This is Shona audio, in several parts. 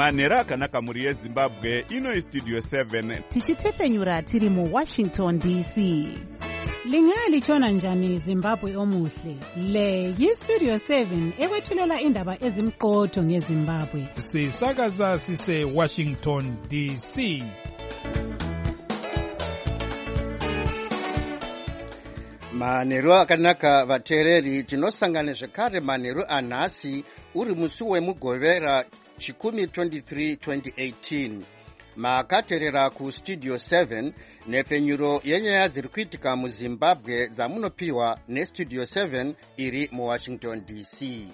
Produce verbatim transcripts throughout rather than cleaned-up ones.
manhero akanaka muri yezimbabwe. Ino istudio seven tichitefenyura tiri mu Washington D C. Lingalitshona njani Zimbabwe omuhle? Le yistudio seven ekwethulela indaba ezimqotho ngeZimbabwe. Sisakaza sise Washington D C. Manhero akanaka vateereri, tinosangana zvekare manhero anhasi uri musi wemugovera chikumi twenty-three twenty eighteen. Makateerera ku studio seven nepfenyuro yenyaya dziri kuitika muZimbabwe dzamunopiwa nestudio seven iri muWashington D C.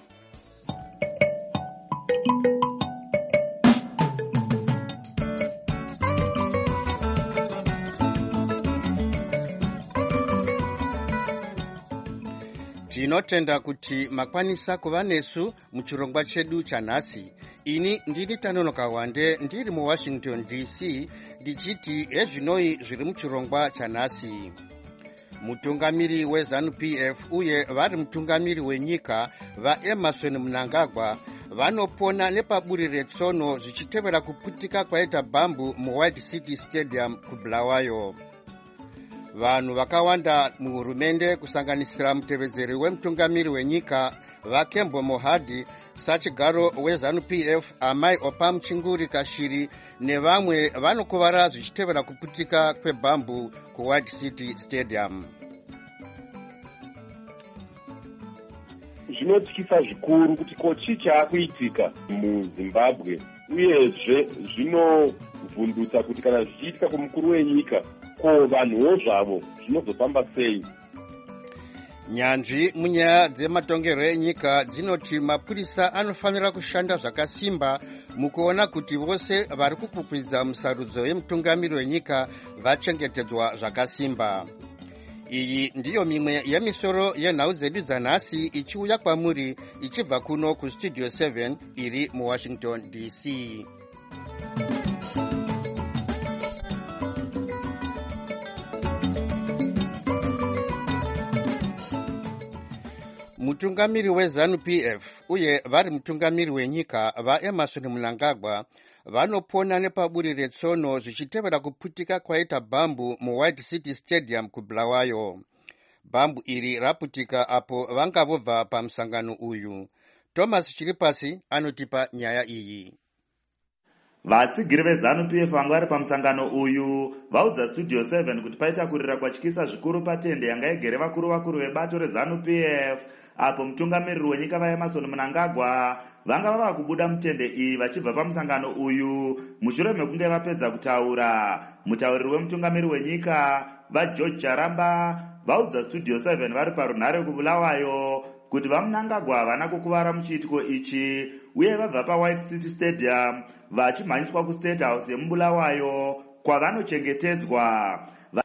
Tinotenda kuti makwanisa kuva nesu muchirongwa chedu chanhasi. Ini ndini Tanonoka Wande ndiri muWashington D C ndichiti ezvinoi zviri muchirongwa chanhasi. Mutungamiri weZANU-P F uye vari mutungamiri wenyika vaEmmerson Mnangagwa vanopona nepaburi retsono zvichitevera kuputika kwaita bhambu muWhite City Stadium kuBulawayo. Vanhu vakawanda muhurumende kusanganisira mutevedzeri wemutungamiri wenyika vaKembo Mohadi, sachigaro weZANU-P F Amai Opa Muchinguri Kashiri nevamwe vanokuvara zvichitevera kuputika kwebhambu kuWhite City Stadium. Zvinotyisa zvikuru kuti kochi chaakuitika muZimbabwe, uyezve zvinovhundutsa kuti kana zvichiitika kumukuru wenyika ko vanhuwo zvavo zvinozofamba sei. Nyanzvi munyaya dzematongerwo enyika dzinoti mapurisa anofanira kushanda zvakasimba mukuona kuti vose vari kukwikwidzwa musarudzo yemutungamiri wenyika vachengetedzwa zvakasimba. Iyi ndiyo mimwe yemisoro yenhau dzedu dzanhasi ichiuya kwamuri ichibva kuno kustudio seven iri muWashington D C. Mutungamiri weZANU-P F uye vari mutungamiri wenyika vaEmmerson Mnangagwa vanopona nepaburi retsono zvichitevera kuputika kwaita bhambu muWhite City Stadium kuBulawayo. Bhambu iri raputika apo vanga vobva pamusangano uyu. Thomas Chiripasi anotipa nyaya iyi. Vatsigiri veZANU-P F vanga vari pamusangano uyu vaudza studio seven kuti paita kurira kwatyisa zvikuru patende yanga igere vakuru vakuru vebato reZANU-P F apo mutungamiriri wenyika vaEmmerson Mnangagwa vanga vava kubuda mutende iyi vachibva pamusangano uyu mushure mekunge vapedza kutaura. Mutauriri wemutungamiriri wenyika vaGeorge Charamba vaudza studio seven vari parunhare kuBulawayo kuti vaMnangagwa havana kukuvara muchiitiko ichi uye vabva paWhite City Stadium vachimhanyiswa kuState House yemuBulawayo kwavanochengetedzwa.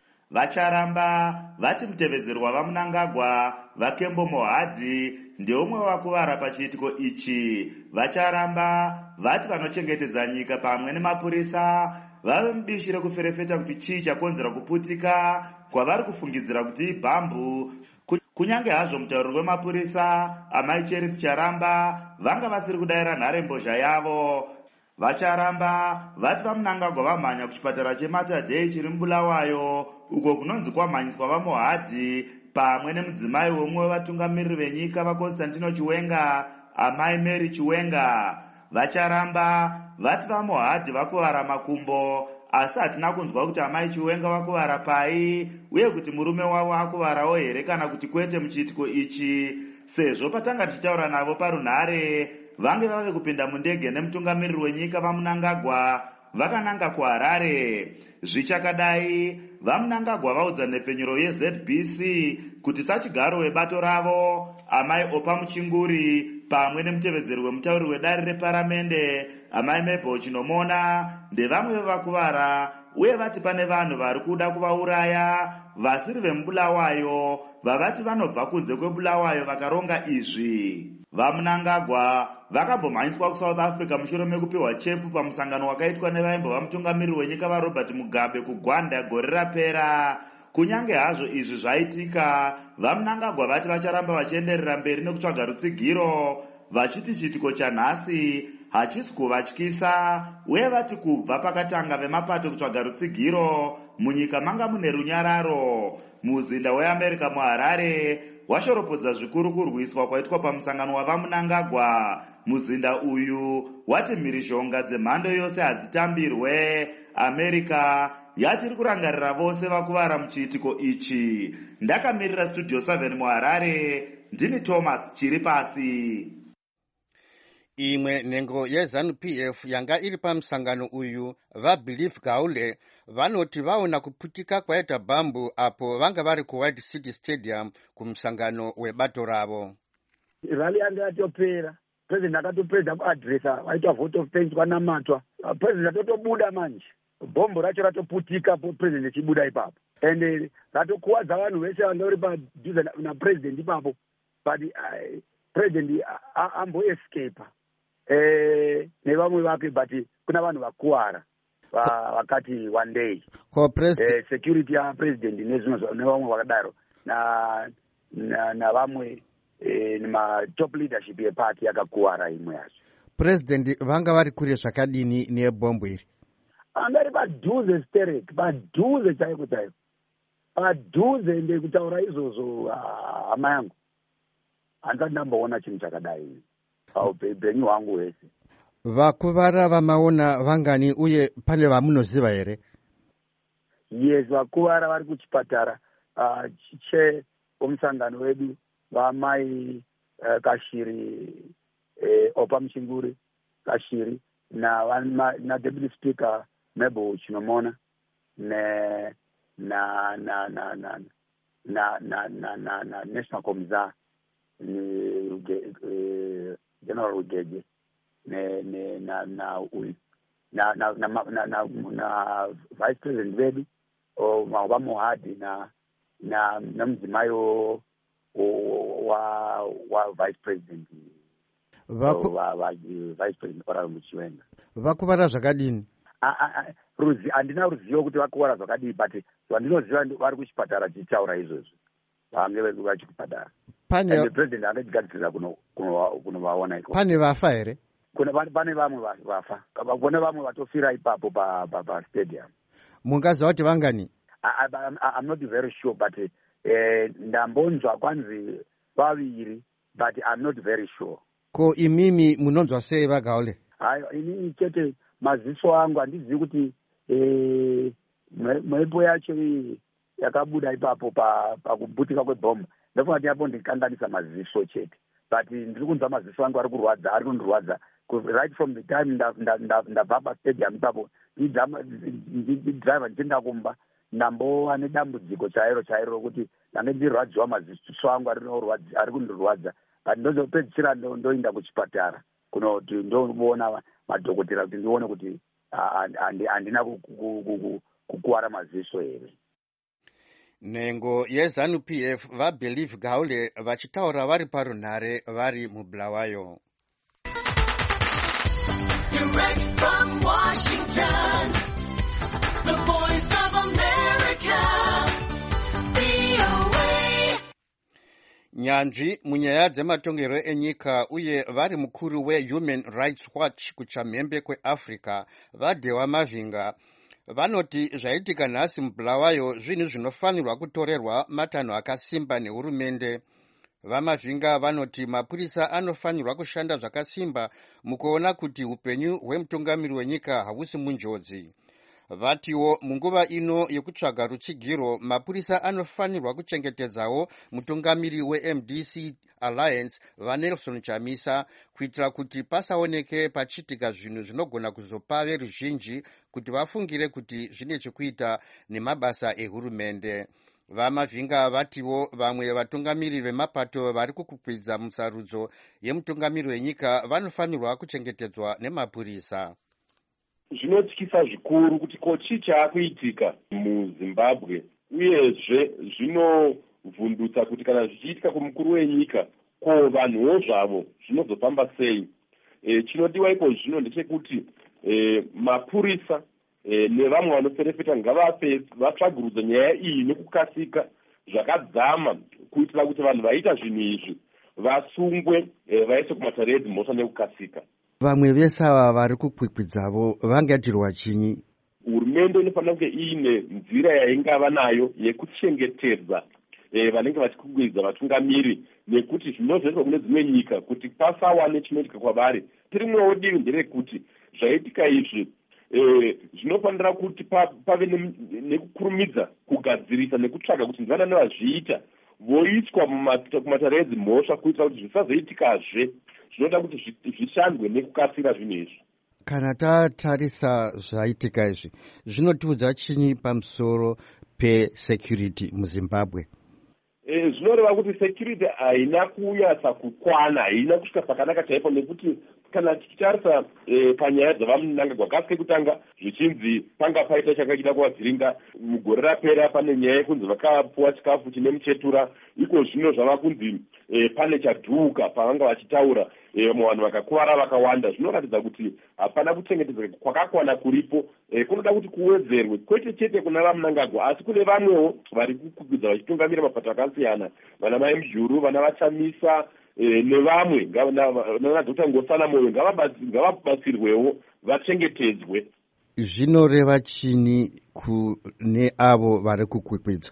Vacharamba vati mutevedzerwa vaMnangagwa vaKembo Mohadi ndeumwe wakuvara pachiitiko ichi. Vacharamba vati vanochengetedza nyika pamwe nemapurisa vave mubishi rekuferefeta kuti chii chakonzera kuputika kwavari kufungidzira kuti ibhambu. Kunyange hazvo mutauriri wemapurisa Amai Cherith Charamba vanga vasiri kudayira nharembozha yavo. Vacharamba vati vaMnangagwa vamhanya kuchipatara cheMaterdei chiri muBulawayo uko kunonzi kwamhanyiswa vaMohadi pamwe nemudzimai womwe wevatungamiriri venyika vaConstantino Chiwenga, Amai Mary Chiwenga. Vacharamba vati vaMohadi vakuvara makumbo asi hatina kunzwa kuti Amai Chiwenga vakuvara pai uye kuti murume wavo akuvarawo here kana kuti kwete muchiitiko ichi, sezvo patanga tichitaura navo parunhare vange vave kupinda mundege nemutungamiriri wenyika vaMnangagwa vakananga kuHarare. Zvichakadai vaMnangagwa vaudza nhepfenyuro yeZ B C kuti sachigaro webato ravo Amai Opa Muchinguri pamwe nemutevedzeri wemutauriri wedare reparamende Amai Mabel Chinomona ndevamwe vevakuvara uye vati pane vanhu vari kuda kuvauraya vasiri vemuBulawayo vavati vanobva kunze kweBulawayo vakaronga izvi. VaMnangagwa vakambomhanyiswa kuSouth Africa mushure mekupiwa chefu pamusangano wakaitwa nevaimbova mutungamiriri wenyika vaRobert Mugabe kuGwanda gore rapera. Kunyange hazvo izvi zvaitika, vaMnangagwa vati vacharamba vachienderera mberi nekutsvaga rutsigiro vachiti chiitiko chanhasi hachisi kuvatyisa uye vati kubva pakatanga vemapato kutsvaga rutsigiro munyika manga mune runyararo. Muzinda weAmerica muHarare washoropodza zvikuru kurwiswa kwaitwa pamusangano wavamunangagwa. Muzinda uyu wati mhirizhonga dzemhando yose hadzitambirwe. America yati iri kurangarira vose vakuvara muchiitiko ichi. Ndakamirira studio seven muHarare, ndini Thomas Chiripasi. Imwe nhengo yeZANU-P F yanga iri pamusangano uyu vaBelieve Gaule vanoti vaona kuputika kwaita bhambu apo vanga vari kuWhite City Stadium kumusangano webato ravo. Rally yanga yatopera. President akatopedza kuadresa waitwa vote of thanks kwanamatwa. President atotobuda manje. Bhombo racho ratoputika po president achibuda ipapo. And ratokuwadza vanhu vese vanga vari padhuze na president ipapo. But uh, president ambo escape. Eh, nevamwe vake but kuna vanhu vakuwara vakati one day ko president eh, security ya president nezvimwe nevamwe vakadaro na na, na vamwe eh, nema top leadership yeparty yakakuwara imwe yacho. President vanga vari kure zvakadini nebhombo iri? Angari padhuze sterek padhuze chaiko chaiko padhuze ndekutaura izvozvo hama yangu handisati ndamboona chinhu chakadai paupenyu hwangu hwese. Vakuvara vamaona vangani uye pane vamunoziva here? Yes, vakuvara vari kuchipatara uh, che omusangano wedu vamai uh, Kashiri eh, Opa Muchinguri Kashiri na vama, na deputy speaker Mebo Chinomona ne na na na na na na na na na national komza ni uh, General Ugeje ne ne na na na na na na na na vice president wedu o Mawaba Mohadi na na na mzimayo wa wa vice president Vaku... wa, wa vice president para Muchiwenga. Vakuvara zvakadini? a a ruzi andina ruzivo kuti vakuvara zvakadini but vandinoziva vari kuchipatara tichitaura izvozvo vange vachipatara. Pane the president angagadzirira kuno kunovaona iko. Pane vafa here? Kuna pane vamwe vafa. Kuna vamwe vatofira ipapo pa pa, pa stadium. Mungaziva kuti vangani? I, I, I'm not very sure but eh, ndambonzwa kwanzi vaviri but I'm not very sure. Ko imimi munonzwa sei vaGaule? Hayi ini chete maziso angu handizivi kuti eh, mwepo yacho yakabuda ipapo pa pakubutika kwebhomba. Ndofunga kuti yapo ndikanganisa maziso chete. But ndiri kunzwa maziso angu ari kurwadza ari kundirwadza right from the time ndabva pastadium ipapo ndidriver ndichienda kumba ndambova nedambudziko chairo chairo rokuti ndange ndirwadziwa maziso angu ari kundirwadza but ndozopedzisira ndoenda kuchipatara kunoti ndoona madhokotera kuti ndione kuti handina kukuwara maziso here. Nhengo yeZANU-P F vaBelieve Gaule vachitaura vari parunhare vari muBulawayo. Direct from Washington, the voice of America, V O A. Nyanzvi munyaya dzematongerwo enyika uye vari mukuru weHuman Rights Watch kuchamhembe kweAfrica vaDewa Mavinga vanoti zvaitika nhasi muBulawayo zvinhu zvinofanirwa kutorerwa matanho akasimba nehurumende. VaMavinga vanoti mapurisa anofanirwa kushanda zvakasimba mukuona kuti upenyu hwemutungamiri wenyika hahusi munjodzi. Vatiwo munguva ino yekutsvaga rutsigiro mapurisa anofanirwa kuchengetedzawo mutungamiri weM D C Alliance vaNelson Chamisa kuitira kuti pasaoneke pachitika zvinhu zvinogona kuzopa veruzhinji kuti vafungire kuti zvine chekuita nemabasa ehurumende. VaMavinga vatiwo vamwe vatungamiri vemapato vari kukwidza musarudzo yemutungamiri wenyika vanofanirwa kuchengetedzwa nemapurisa. Zvinotyisa zvikuru kuti ko chii chaakuitika muZimbabwe uyezve zvinovhundutsa kuti kana zvichiitika kumukuru wenyika ko vanhuwo zvavo zvinozofamba sei. E, chinodiwa ipo zvino ndechekuti e, mapurisa e, nevamwe vanoferefeta ngavafe vatsvagurudza nyaya iyi nekukasika zvakadzama kuitira kuti vanhu vaita zvinhu izvi vasungwe e, vaiswe kumatare edzimhosva nekukasika. vamwe vese ava vari kukwikwidzavo vangatirwa chinyi? Hurumende inofanira kunge iine nzira yaingava nayo yekuchengetedza eh, vanenge vachikwikwidzwa vatungamiri, nekuti zvinozvaitwa kune dzimwe nyika kuti pasawane chinoitika kwavari. Tirimwewo divi nderekuti zvaitika izvi eh, zvinofanira kuti pave nekukurumidza kugadzirisa nekutsvaga kuti ndivana nevazviita voiswa kumatare edzimhosva kuitira kuti zvisazoitikazve. Zvinoda kuti zvishandwe nekukasira zvinhu izvi. Kana tatarisa zvaitika izvi zvinotiudza chinyi pamusoro pesecurity muZimbabwe? E, zvinoreva kuti security haina kunyatsa kukwana, haina kusvika pakanaka chaipo, nekuti kana tichitarisa e, panyaya dzavamunangagwa kasi kekutanga zvichinzi panga paita chakachida kuvavhiringa mugore rapera, pane nyaya yekunzi vakapuwa chikafu chine muchetura. Iko zvino zvava kunzi e, pane chadhuka pavanga vachitaura e, vanhu vakakuvara vakawanda. Zvinoratidza kuti hapana kuchengetedzeka kwakakwana kuripo. E, kunoda kuti kuwedzerwe kwete chete kuna vamunangagwa asi kune vamwewo vari kukwikwidzwa vachitungamira mapato akasiyana, vana mai Mujuru, vana Vachamisa e, nevamwe nanadhokta Ngosana Moyo ngavabatsirwewo vachengetedzwe. Zvinoreva chini kune avo vari kukwikwidza?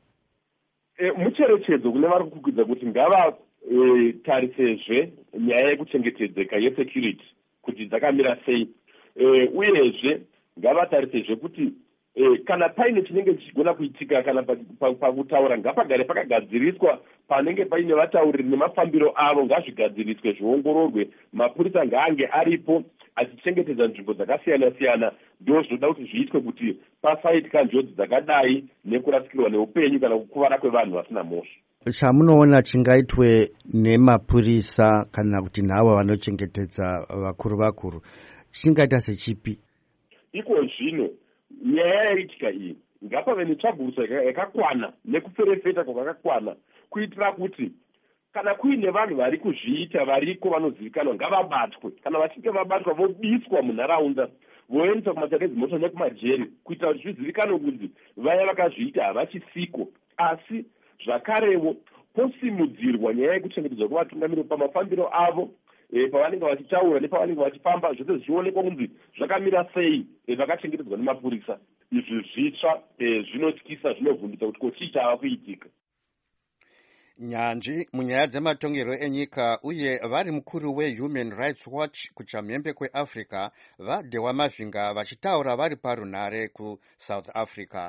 E, mucherechedzo kune vari kukwikwidza kuti ngava e, tarisezve nyaya yekuchengetedzeka yesecurity kuti dzakamira sei, e, uyezve ngavatarisezve kuti e, kana paine chinenge chichigona kuitika kana pakutaura pa, pa ngapagare pakagadziriswa, panenge paine vatauriri nemafambiro avo ngazvigadziriswe zviongororwe, mapurisa ngaange aripo achichengetedza nzvimbo dzakasiyana siyana. Ndo zvinoda kuti zviitwe kuti pasaitika njodzi dzakadai nekurasikirwa neupenyu kana kukuvara kwevanhu vasina mhosva. Chamunoona chingaitwe nemapurisa kana kuti navo vanochengetedza vakuru vakuru chingaita sechipi? Iko zvino nyaya yaitika iyi ngapave netsvaguruso yakakwana nekuferefeta kwakakwana kuitira kuti kana kuine vanhu vari kuzviita variko vanozivikanwa ngavabatwe. Kana vachinge vabatwa vobiswa munharaunda, voendeswa kumatare edzimhosva nekumajeri kuitira kuti zvizivikanwe kuti vaya vakazviita havachisiko. Asi zvakarewo posimudzirwa nyaya yekuchengetedzwa kwevatungamiri pamafambiro avo, e, pavanenge vachitaura nepavanenge vachifamba, zvose zvichionekwa kunzi zvakamira sei e, vakachengetedzwa nemapurisa. Izvi zvitsva e, zvinotyisa, zvinovhundutsa kuti kochii chava kuitika. Nyanzvi munyaya dzematongerwo enyika uye vari mukuru weHuman Rights Watch kuchamhembe kweAfrica vaDewa Mavhinga vachitaura vari parunare kuSouth Africa.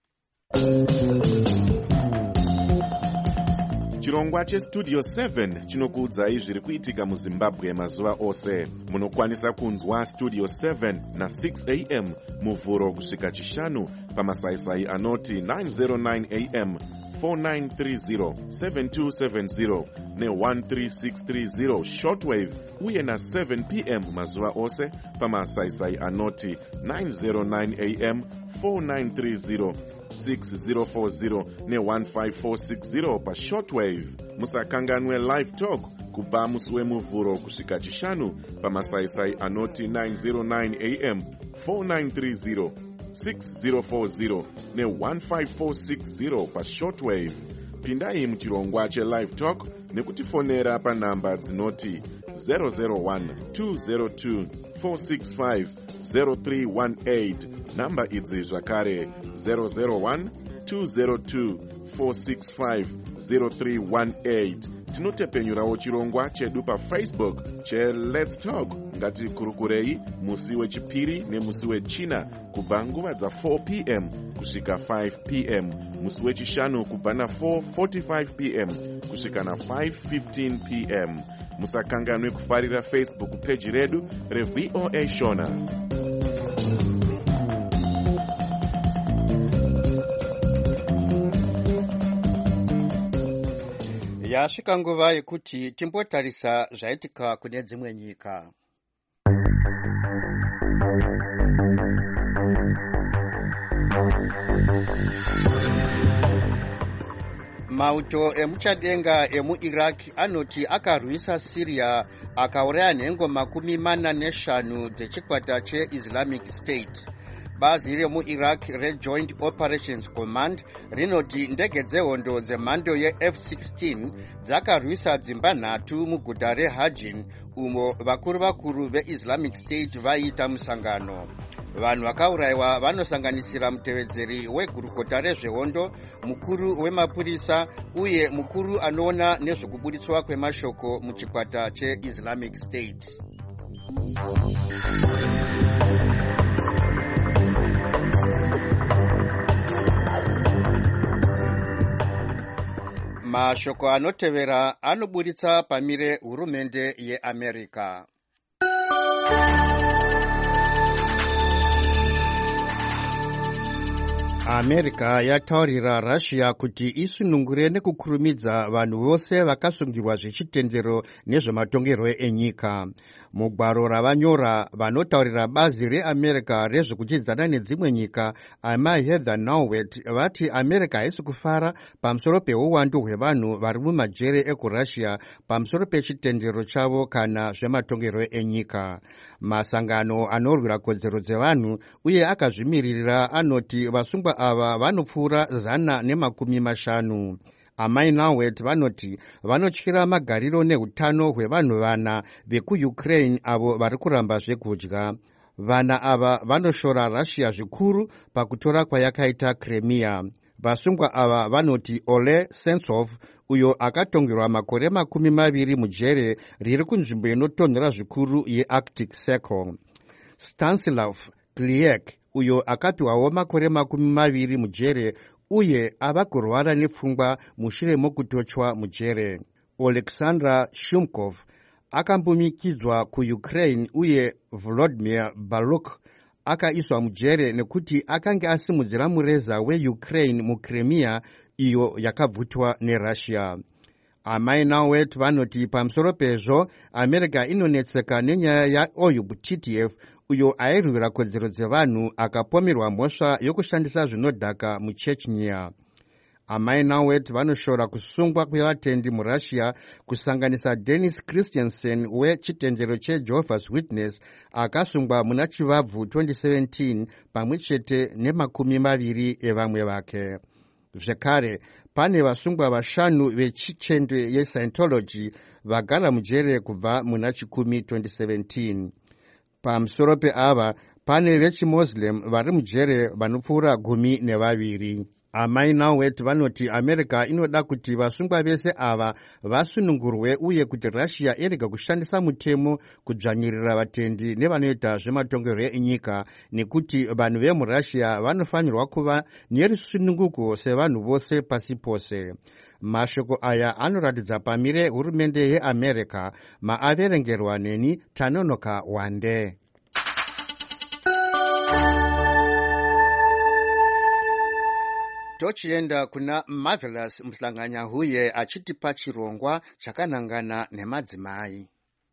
Chirongwa chestudio seven chinokuudzai zviri kuitika muZimbabwe mazuva ose. Munokwanisa kunzwa studio seven na six a m muvhuro kusvika chishanu pamasaisai anoti nine oh nine a m, four nine three zero, seven two seven zero ne one three six three zero shortwave, uye na seven p m mazuva ose pamasaisai anoti nine oh nine a m, four nine three zero, six zero four zero ne one five four six zero pa shortwave. Musakanganwe live talk kubva musi wemuvhuro kusvika chishanu pamasaisai anoti nine oh nine a m, four nine three zero, six zero four zero ne one five four six zero pa shortwave. Pindai muchirongwa chelive talk nekutifonera panhamba dzinoti zero zero one, two zero two, four six five, zero three one eight. Namba idzi zvakare zero zero one, two zero two, four six five, zero three one eight. Tinotepenyurawo chirongwa chedu paFacebook che Let's Talk. Ngatikurukurei musi wechipiri nemusi wechina kubva nguva dza four p m kusvika five p m, musi wechishanu kubva na four forty-five p m kusvika na five fifteen p m. Musakanganwe kufarira Facebook page redu reV O A Shona. Yasvika nguva yekuti timbotarisa zvaitika kune dzimwe nyika. Mauto emuchadenga emuIraq anoti akarwisa Syria akauraya nhengo makumi mana neshanu dzechikwata cheIslamic State. bazi remuiraq rejoint operations command rinoti ndege dzehondo dzemhando yeF sixteen dzakarwisa dzimba nhatu muguta rehajin umo vakuru vakuru veislamic state vaiita musangano. Vanhu vakaurayiwa vanosanganisira mutevedzeri wegurukota rezvehondo, mukuru wemapurisa uye mukuru anoona nezvekubuditswa kwemashoko muchikwata cheislamic state. Mashoko anotevera anoburitsa pamire hurumende yeAmerica. America yataurira Russia kuti isunungure nekukurumidza vanhu vose vakasungirwa zvechitendero nezvematongerwo enyika. Mugwaro ravanyora vanotaurira bazi reAmerica rezvekuchidzana nedzimwe nyika amai Heather Nauert vati America haisi kufara pamusoro peuwandu hwevanhu vari mumajere ekuRussia pamusoro pechitendero chavo kana zvematongerwo enyika. Masangano anorwira kodzero dzevanhu uye akazvimirira anoti vasungwa ava vanopfuura zana nemakumi mashanu. Amai Nauert vanoti vanotyira magariro nehutano hwevanhu vana vekuUkraine avo vari kuramba zvekudya. Vana ava vanoshora Russia zvikuru pakutora kwayakaita Crimea. Vasungwa ava vanoti Ole Sentsov uyo akatongerwa makore makumi maviri mujere riri kunzvimbo inotonhora zvikuru yeArctic Circle. Stanislav Kliek uyo akapiwawo makore makumi maviri mujere uye ava kurwara nepfungwa mushure mokutochwa mujere. Oleksandra Shumkov akambomikidzwa kuUkraine uye Volodymyr Baluk akaiswa mujere nekuti akanga asimudzira mureza weUkraine muCrimea iyo yakabvutwa neRussia. Amai Nauert vanoti pamusoro pezvo America inonetseka nenyaya yaOyub Titiev uyo airwira kodzero dzevanhu akapomerwa mhosva yokushandisa zvinodhaka muChechnya. Amai Nauert vanoshora kusungwa kwevatendi muRussia kusanganisa Denis Christensen wechitendero cheJehovah's Witness akasungwa muna Chivabvu twenty seventeen pamwe chete nemakumi maviri evamwe vake. Zvekare pane vasungwa vashanu vechichende yeScientology vagara mujere kubva muna chikumi twenty seventeen. Pamusoro peava pane vechiMuslim vari mujere vanopfuura gumi nevaviri. Amai Nauert vanoti America inoda kuti vasungwa vese ava vasunungurwe uye kuti Russia irega kushandisa mutemo kudzvanyirira vatendi nevanoita zvematongerwo enyika nekuti vanhu vemuRussia vanofanirwa kuva nerusununguko sevanhu vose pasi pose. Mashoko aya anoratidza pamire hurumende yeAmerica maaverengerwa neni Tanonoka Wande. Tochienda kuna Marvelous Mhlanganya huye achitipa chirongwa chakanangana nemadzimai.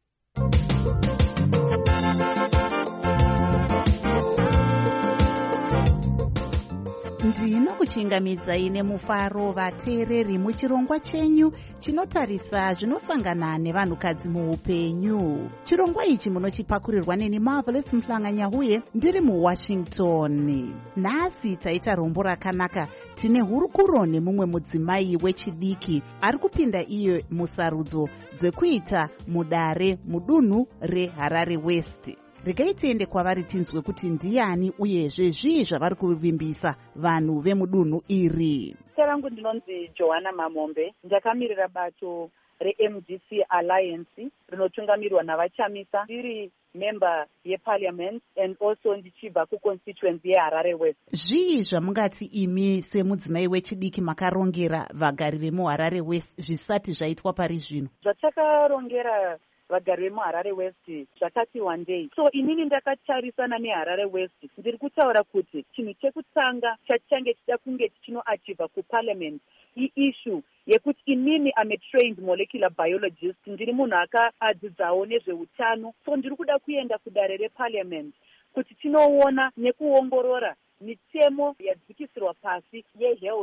ndinokuchingamidzai nemufaro vateereri muchirongwa chenyu chinotarisa zvinosangana nevanhukadzi muupenyu. Chirongwa ichi munochipakurirwa neni Marvelous Mhlanganya ndiri muWashington. Nhasi taita rombo rakanaka. Tine hurukuro nemumwe mudzimai wechidiki ari kupinda iyo musarudzo dzekuita mudare mudunhu reHarare West. Regai tiende kwavari tinzwe kuti ndiani uyezve zvii zvavari kuvimbisa vanhu vemudunhu iri. Zita rangu ndinonzi Johanna Mamombe. Ndakamirira bato reM D C Alliance rinotungamirwa navachamisa. Ndiri member yeparliament and also ndichibva kuconstituency yeHarare West. Zvii zvamungati imi semudzimai wechidiki makarongera vagari vemuHarare West zvisati zvaitwa pari zvino? Zvatakarongera vagari vemuHarare West zvakati wandei. So inini ndakatarisana neHarare West ndiri kutaura kuti chinhu chekutanga chachange chida kunge tichinoachivha kuparliament iissue yekuti inini am a trained molecular biologist, ndiri munhu akadzidzawo nezveutano. So ndiri kuda kuenda kudare reparliament kuti tinoona nekuongorora mitemo yadzikisirwa pasi yehealth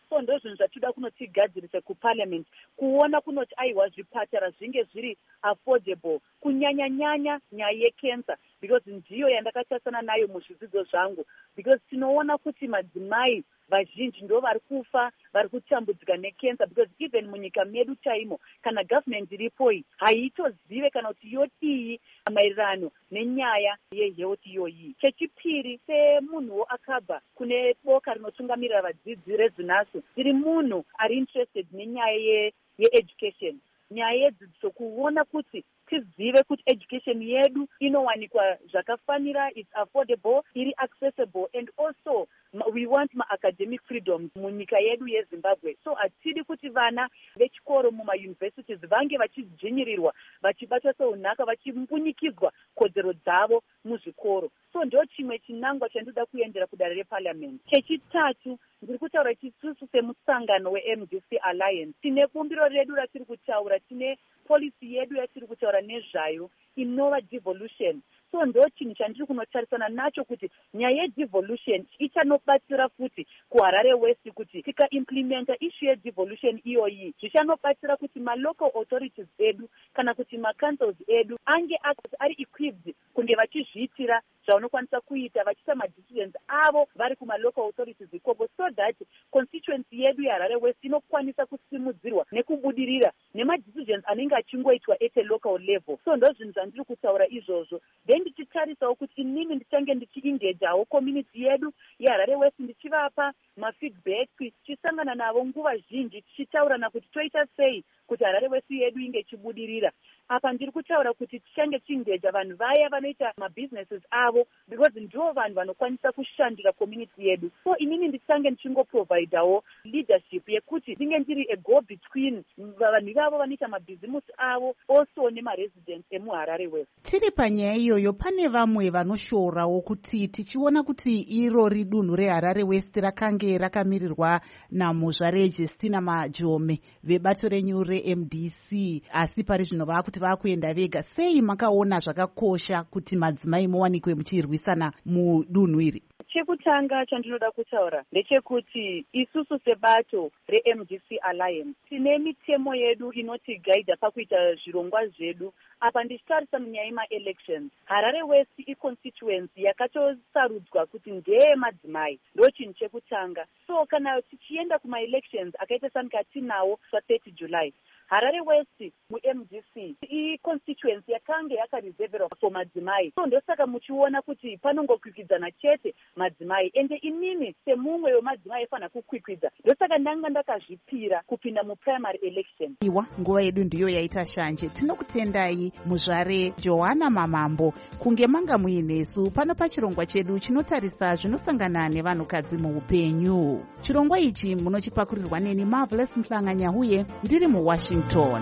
so ndo zvinhu zvatinoda kunotigadzirisa kuparliament kuona kunoti aiwa zvipatara zvinge zviri affordable kunyanya-nyanya nyaya yecancer because ndiyo yandakatarisana nayo muzvidzidzo zvangu because tinoona kuti madzimai vazhinji ndo vari kufa vari kutambudzika necancer because even munyika medu chaimo kana government iripoi haitozive kana kuti yodii maererano nenyaya yehealth iyoyi. Chechipiri, semunhuwo akabva kune boka rinotungamirira vadzidzi rezvinasu tiri munhu ari interested nenyaya yeeducation, nyaya yedzidziso, kuona kuti tizive kuti education yedu inowanikwa zvakafanira, it's affordable, iri accessible, and also we want ma-academic freedoms munyika yedu yeZimbabwe. So hatidi kuti vana vechikoro mumayunivhesitizi vange vachidzvinyirirwa, vachibatwa seunhaka, vachimbunyikidzwa kodzero dzavo muzvikoro. So ndo chimwe chinangwa chandoda kuendera kudare reparliament. Chechitatu, ndiri kutaura chisusu semusangano we-M D C Alliance. Tine bumbiro redu ratiri kutaura, tine policy yedu yatiri kutaura nezvayo inova devolution. So ndo chinhu chandiri kunotarisana nacho kuti nyaya yedevolution ichanobatsira futi kuHarare West kuti tikaimplementa issue yedevolution iyoyi zvichanobatsira kuti ma-local authorities edu kana kuti ma-councils edu ange ari equipped kunge vachizviitira zvavanokwanisa kuita vachiita ma-decisions avo vari kuma-local authorities ikoko, so that constituency yedu yeHarare West inokwanisa kusimudzirwa nekubudirira nema-decisions anenge achingoitwa at a local level. So ndo zvinhu zvandiri kutaura izvozvo. Then ndichitarisawo kuti inini ndichange ndichiengajawo community yedu yeHarare West ndichivapa mafeedback, tichisangana navo nguva zhinji tichitaurana kuti toita sei kuti Harare West yedu inge ichibudirira. Apa ndiri kutaura kuti tichange tiengaja vanhu vaya vanoita mabusinesses avo because ndivo vanhu vanokwanisa kushandira community yedu. So inini ndichange ndichingoprovidawo leadership yekuti ndinge ndiri a go between vanhu ivavo vanoita mabhizimusi avo also nemaresidents emuHarare West. Tiri panyaya iyoyo pane vamwe vanoshorawo kuti tichiona kuti irori dunhu reHarare West rakange rakamirirwa naMuzvare Justina Majome vebato renyu re-M D C, asi pari zvino vakuti vakuenda vega. Sei makaona zvakakosha kuti madzimai muwanikwe muchirwisana mudunhu iri? Chekutanga chandinoda kutaura ndechekuti isusu sebato re-M D C Alliance tine mitemo yedu inotigaidha pakuita zvirongwa zvedu. Apa ndichitarisa munyaya yema-elections, Harare West i-constituency yakatosarudzwa kuti ndeye madzimai, ndo chinhu chekutanga. So kana tichienda kuma-elections akaita sanika tinawo pa-thirty July, Harare West mu-M D C i-constituency yakange yakareserverwa for madzimai. So ndosaka muchiona kuti panongokwikidzana chete madzimai, ende inini semumwe wemadzimai efana kukwikidza, ndosaka ndanga ndakazvipira kupinda mu-primary election. Iwa nguva yedu ndiyo yaita shanje. Tinokutendai Muzvare Johanna Mamambo kunge manga muinesu pano pachirongwa chedu chinotarisa zvinosangana nevanhukadzi muupenyu. Chirongwa ichi munochipakurirwa neni Marvelous Mhlanga-Nyahuye ndiri muWashington.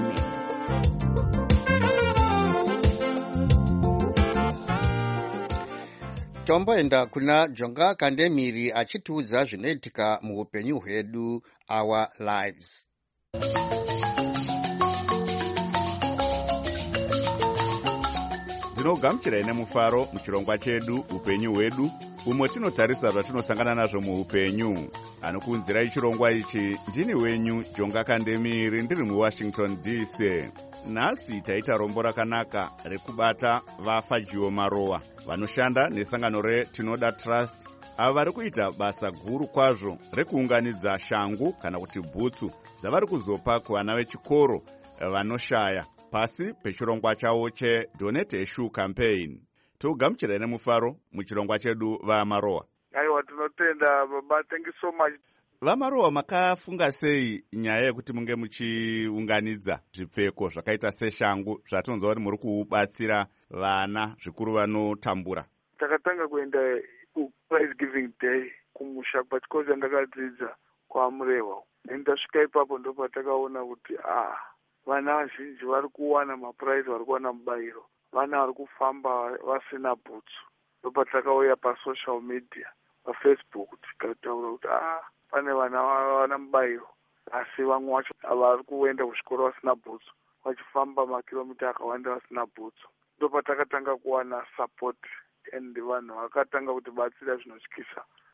Tomboenda kuna Jonga Kandemiri achitiudza zvinoitika muupenyu hwedu, our lives. Ndinogamuchirai nemufaro muchirongwa chedu upenyu hwedu, umwe tinotarisa zvatinosangana nazvo muupenyu. Anokuunzirai chirongwa ichi ndini wenyu Jonga Kandemiri ndiri muWashington D C. Nhasi taita rombo rakanaka rekubata vafa Jiwo Marowa vanoshanda nesangano reTinoda Trust, ava vari kuita basa guru kwazvo rekuunganidza shangu kana kuti bhutsu dzavari kuzopa kuvana vechikoro vanoshaya pasi pechirongwa chavo cheDonate a Shoe campaign. Togamuchirai nemufaro muchirongwa chedu vaMarowa. Aiwa, tinotenda baba, thank you so much. VaMarowa, makafunga sei nyaya yekuti munge muchiunganidza zvipfeko zvakaita seshangu zvatonzwa kuti muri kubatsira vana zvikuru vanotambura? Takatanga kuenda ku-prize giving day kumusha pachikoro chandakadzidza kwaMurehwa. Ndasvika ipapo ndipo takaona kuti ah vana vazhinji vari kuwana mapuraizi, vari kuwana mubayiro, vana vari kufamba vasina bhutsu. Ndipo takauya pasocial media paFacebook tikataura kuti ah pane vana vana mubayiro, asi vamwe vacho vari kuenda kuzvikoro vasina bhutsu, vachifamba makilomita akawanda vasina bhutsu. Ndipo takatanga kuwana support and vanhu vakatanga kuti batsira zvinotyisa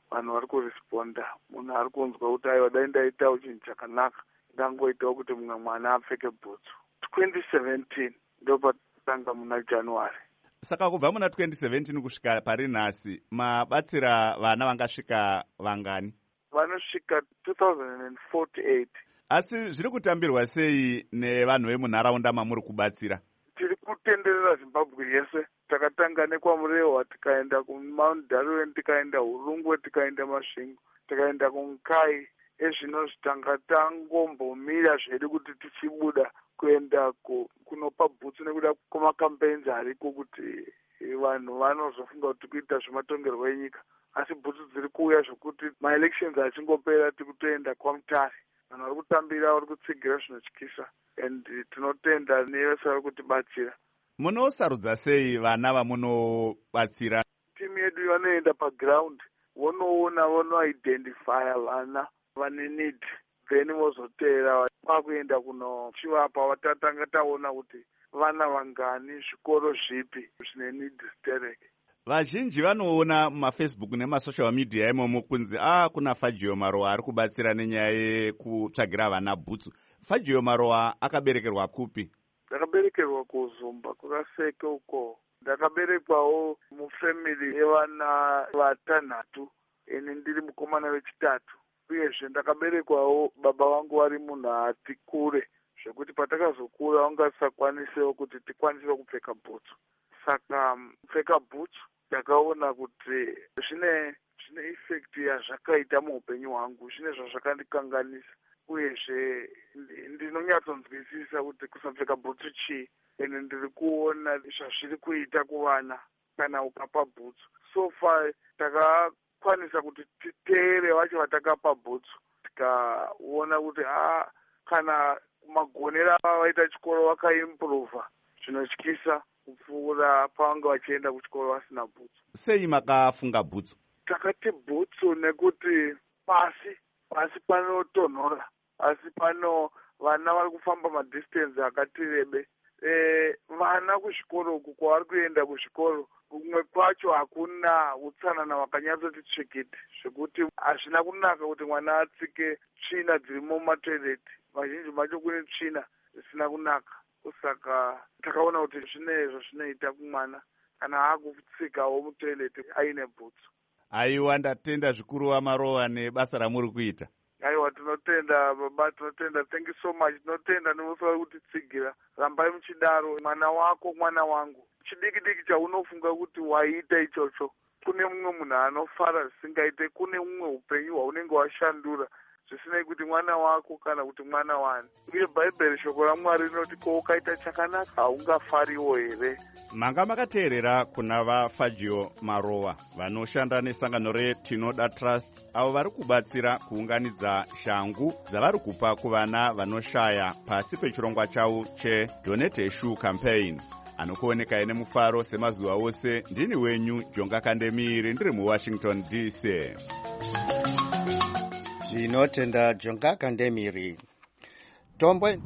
vanhu vari kuresponda, munhu ari kunzwa kuti aiwa dai ndaitawo chinhu chakanaka ndangoitawo kuti mumwe mwana apfeke bhutsu. twenty seventeen ndo patanga muna January. Saka kubva muna twenty seventeen kusvika pari nhasi mabatsira vana vangasvika vangani? Vanosvika two thousand forty-eight. Asi zviri kutambirwa sei nevanhu vemunharaunda mamuri kubatsira? Tiri kutenderera Zimbabwe yese. Takatanga nekwaMurewa, tikaenda kuMount Darwen, tikaenda Hurungwe, tikaenda Masvingo, tikaenda kuNkai. Ezvino zvitanga tangombomira zvedu kuti tichibuda kuenda kunopa bhutsu nekuda kwamakampenzi ariko kuti vanhu vanozofunga kuti kuita zvematongerwo enyika. Asi bhutsu dziri kuuya zvokuti maelections achingopera tikutoenda kwaMutare. Vanhu vari kutambira, vari kutsigira zvinotyisa, and tinotenda nevese vari kutibatsira. Munosarudza sei vana vamunobatsira? Timu yedu vanoenda paground, vonoona, vonoidentifya vana vane need, then vozotera kwakuenda kunochivapa. Vatatanga taona kuti vana vangani, zvikoro zvipi zvine need dzitereke. Vazhinji vanoona mumafacebook nemasocial media imomo kunzi ah kuna Fagio Marowa ari kubatsira nenyaya yekutsvagira vana bhutsu. Fagio Marowa akaberekerwa kupi? Ndakaberekerwa kuZumba kwakaseke uko. Ndakaberekwawo mufamily yevana vatanhatu, eni ndiri mukomana wechitatu. Uyezve ndakaberekwawo baba vangu vari munhu ati kure, zvekuti patakazokura vangasakwanisewo kuti tikwanise kupfeka bhutsu. Saka kupfeka bhutsu ndakaona kuti zvine zvine effect yazvakaita muupenyu hwangu, zvine zvazvakandikanganisa. Uyezve ndinonyatsonzwisisa kuti kusapfeka bhutsu chii, ene ndiri kuona zvazviri kuita kuvana kana ukapa bhutsu. So far takakwanisa kuti titeere vacho vatakapa bhutsu, tikaona kuti ah kana magonero avaita chikoro vakaimprova, zvinotyisa kupfuura pavanga vachienda kuchikoro vasina bhutsu. Sei makafunga bhutsu? Takati bhutsu nekuti pasi pasi panotonhora, asi pano vana vari kufamba madistance akati rebe. E, vana kuzvikoro uku kwavari kuenda kuzvikoro kumwe kwacho hakuna utsanana hwakanyatsoti tsvikiti, zvekuti hazvina kunaka kuti mwana atsike tsvina dzirimo mumatoireti. Mazhinji macho kune tsvina zvisina kunaka. Saka takaona kuti zvinezvo zvinoita kumwana kana akutsikawo mutoireti aine bhutsu. Aiwa, ndatenda zvikuru waMarowa nebasa ramuri kuita. Aiwa, tinotenda baba, tinotenda. Thank you so much. Tinotenda nemusa kutitsigira. Rambai muchidaro. Mwana wako, mwana wangu. Chidiki diki chaunofunga kuti waita ichocho, kune mumwe munhu anofara zvisingaite, kune mumwe upenyu hwaunenge washandura zvisinei kuti mwana wako kana kuti mwana wani. Uye Bhaibheri shoko raMwari rinoti ko ukaita chakanaka haungafariwo here. Manga makateerera kuna vaFagio Marowa vanoshanda nesangano reTinoda Trust, avo vari kubatsira kuunganidza shangu dzavari kupa kuvana vanoshaya pasi pechirongwa chavo cheDonate a Shoe Campaign. Anokuoneka ine mufaro semazuva ose. Ndini wenyu Jonga Kandemiri, ndiri muWashington D C. Tinotenda Jonga Kandemiri. Tombwe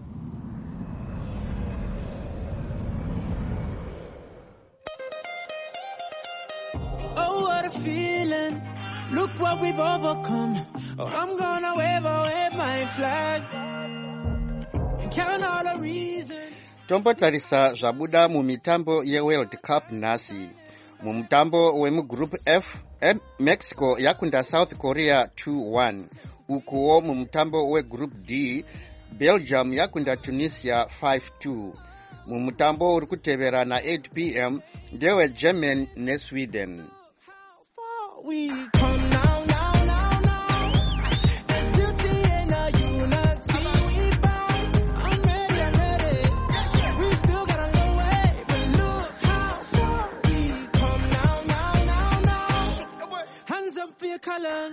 Oh, what a feeling. Look what we've overcome. Oh, I'm gonna wave away my flag and count all the reasons. Tombotarisa zvabuda mumitambo yeWorld Cup nhasi. Mumutambo wemugroup F, Mexico yakunda South Korea two one. Ukuwo mumutambo wegroup D, Belgium yakunda Tunisia five two. Mumutambo uri kuteverana eight p m ndewe Germany neSweden. We come now, now, now, now. There's beauty in our unity. We bound. I'm ready, I'm ready. We still got a long way, but look how far we come now, now, now, now. Hands up for your colors.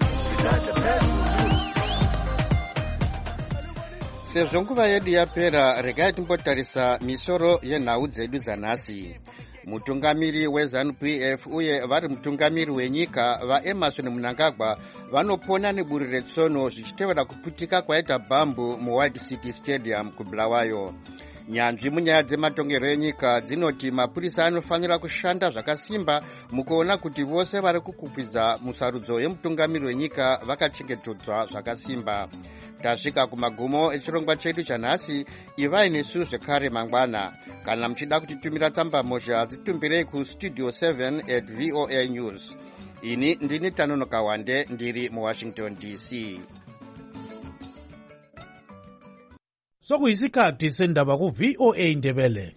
Sezvo nguva yedu yapera, regai timbotarisa misoro yenhau dzedu dzanhasi. Mutungamiri weZANU P F uye vari mutungamiri wenyika vaEmerson Mnangagwa vanopona neburi retsono zvichitevera kuputika kwaita bhambu muWhite City Stadium kuBulawayo. nyanzvi munyaya dzematongero enyika dzinoti mapurisa anofanira kushanda zvakasimba mukuona kuti vose vari kukwikwidzwa musarudzo yemutungamiri wenyika vakachengetedzwa zvakasimba. Tasvika kumagumo echirongwa chedu chanhasi. Ivai nesu zvekare mangwana. Kana muchida kutitumira tsamba mhosva dzitumbirei kustudio seven at voa news. Ini ndini Tanonoka Wande ndiri muWashington D C. Sokuyisikhathi sendaba ku V O A Ndebele.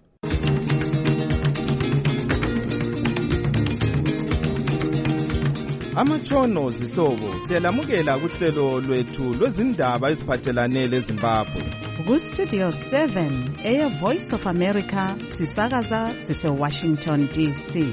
Amatshono zihlobo siyalamukela kuhlelo lwethu lwezindaba eziphathelane leZimbabwe. Ku Studio seven eya Voice of America sisakaza sise Washington D C.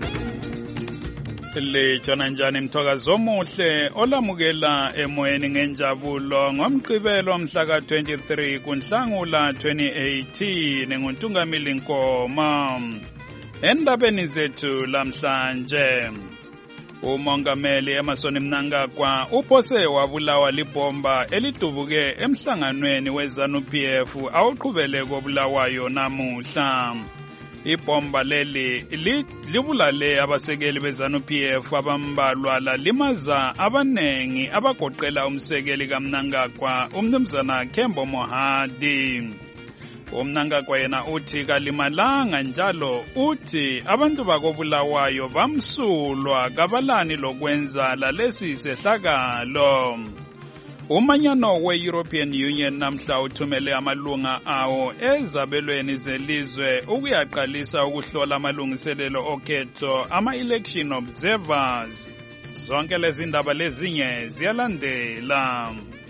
Lejona njani mthokazi omuhle olamukela emoyeni ngenjabulo ngomgqibelo mhla ka twenty-three kuNhlangula twenty eighteen nguntungamili Nkoma. Endabeni zethu lamhlanje umongameli Emmerson Mnangagwa uphose wabulawa libomba elidubuke emhlanganweni weZANU-P F awuqhubele kobulawayo namuhla. Ibomba leli libulale abasekeli beZANU-P F abambalwa lalimaza abanengi abagoqela umsekeli kaMnangagwa umnumzana Kembo Mohadi. UMnangagwa yena uthi kalimalanga njalo uthi abantu bakobulawayo bamsulwa kabalani lokwenza lalesi sehlakalo. Umanyano we-European Union namhla uthumele amalunga awo ezabelweni zelizwe ukuyaqalisa ukuhlola amalungiselelo okhetho ama-election observers. Zonke lezi ndaba lezinye ziyalandela.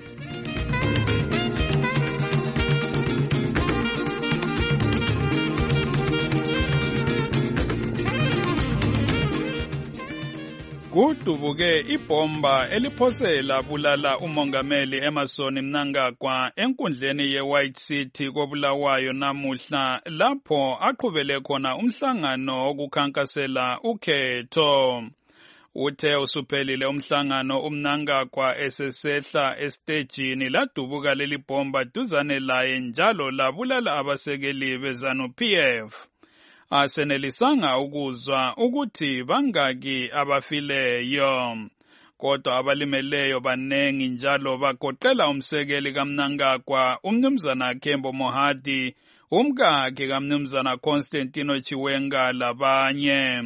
Kudubuke ibomba eliphosela bulala umongameli Emmerson Mnangagwa enkundleni ye-White City kobulawayo namuhla lapho aqhubele khona umhlangano okukhankasela ukhetho. Uthe usuphelile umhlangano uMnangagwa esesehla estejini ladubuka leli bomba duzane laye njalo labulala abasekeli beZANU-P F. Asenelisanga ukuzwa ukuthi bangaki abafileyo. Kodwa abalimeleyo banengi njalo bagoqela umsekeli kaMnangagwa umnumzana Kembo Mohadi, umkakhe kaMnumzana Constantino Chiwenga labanye.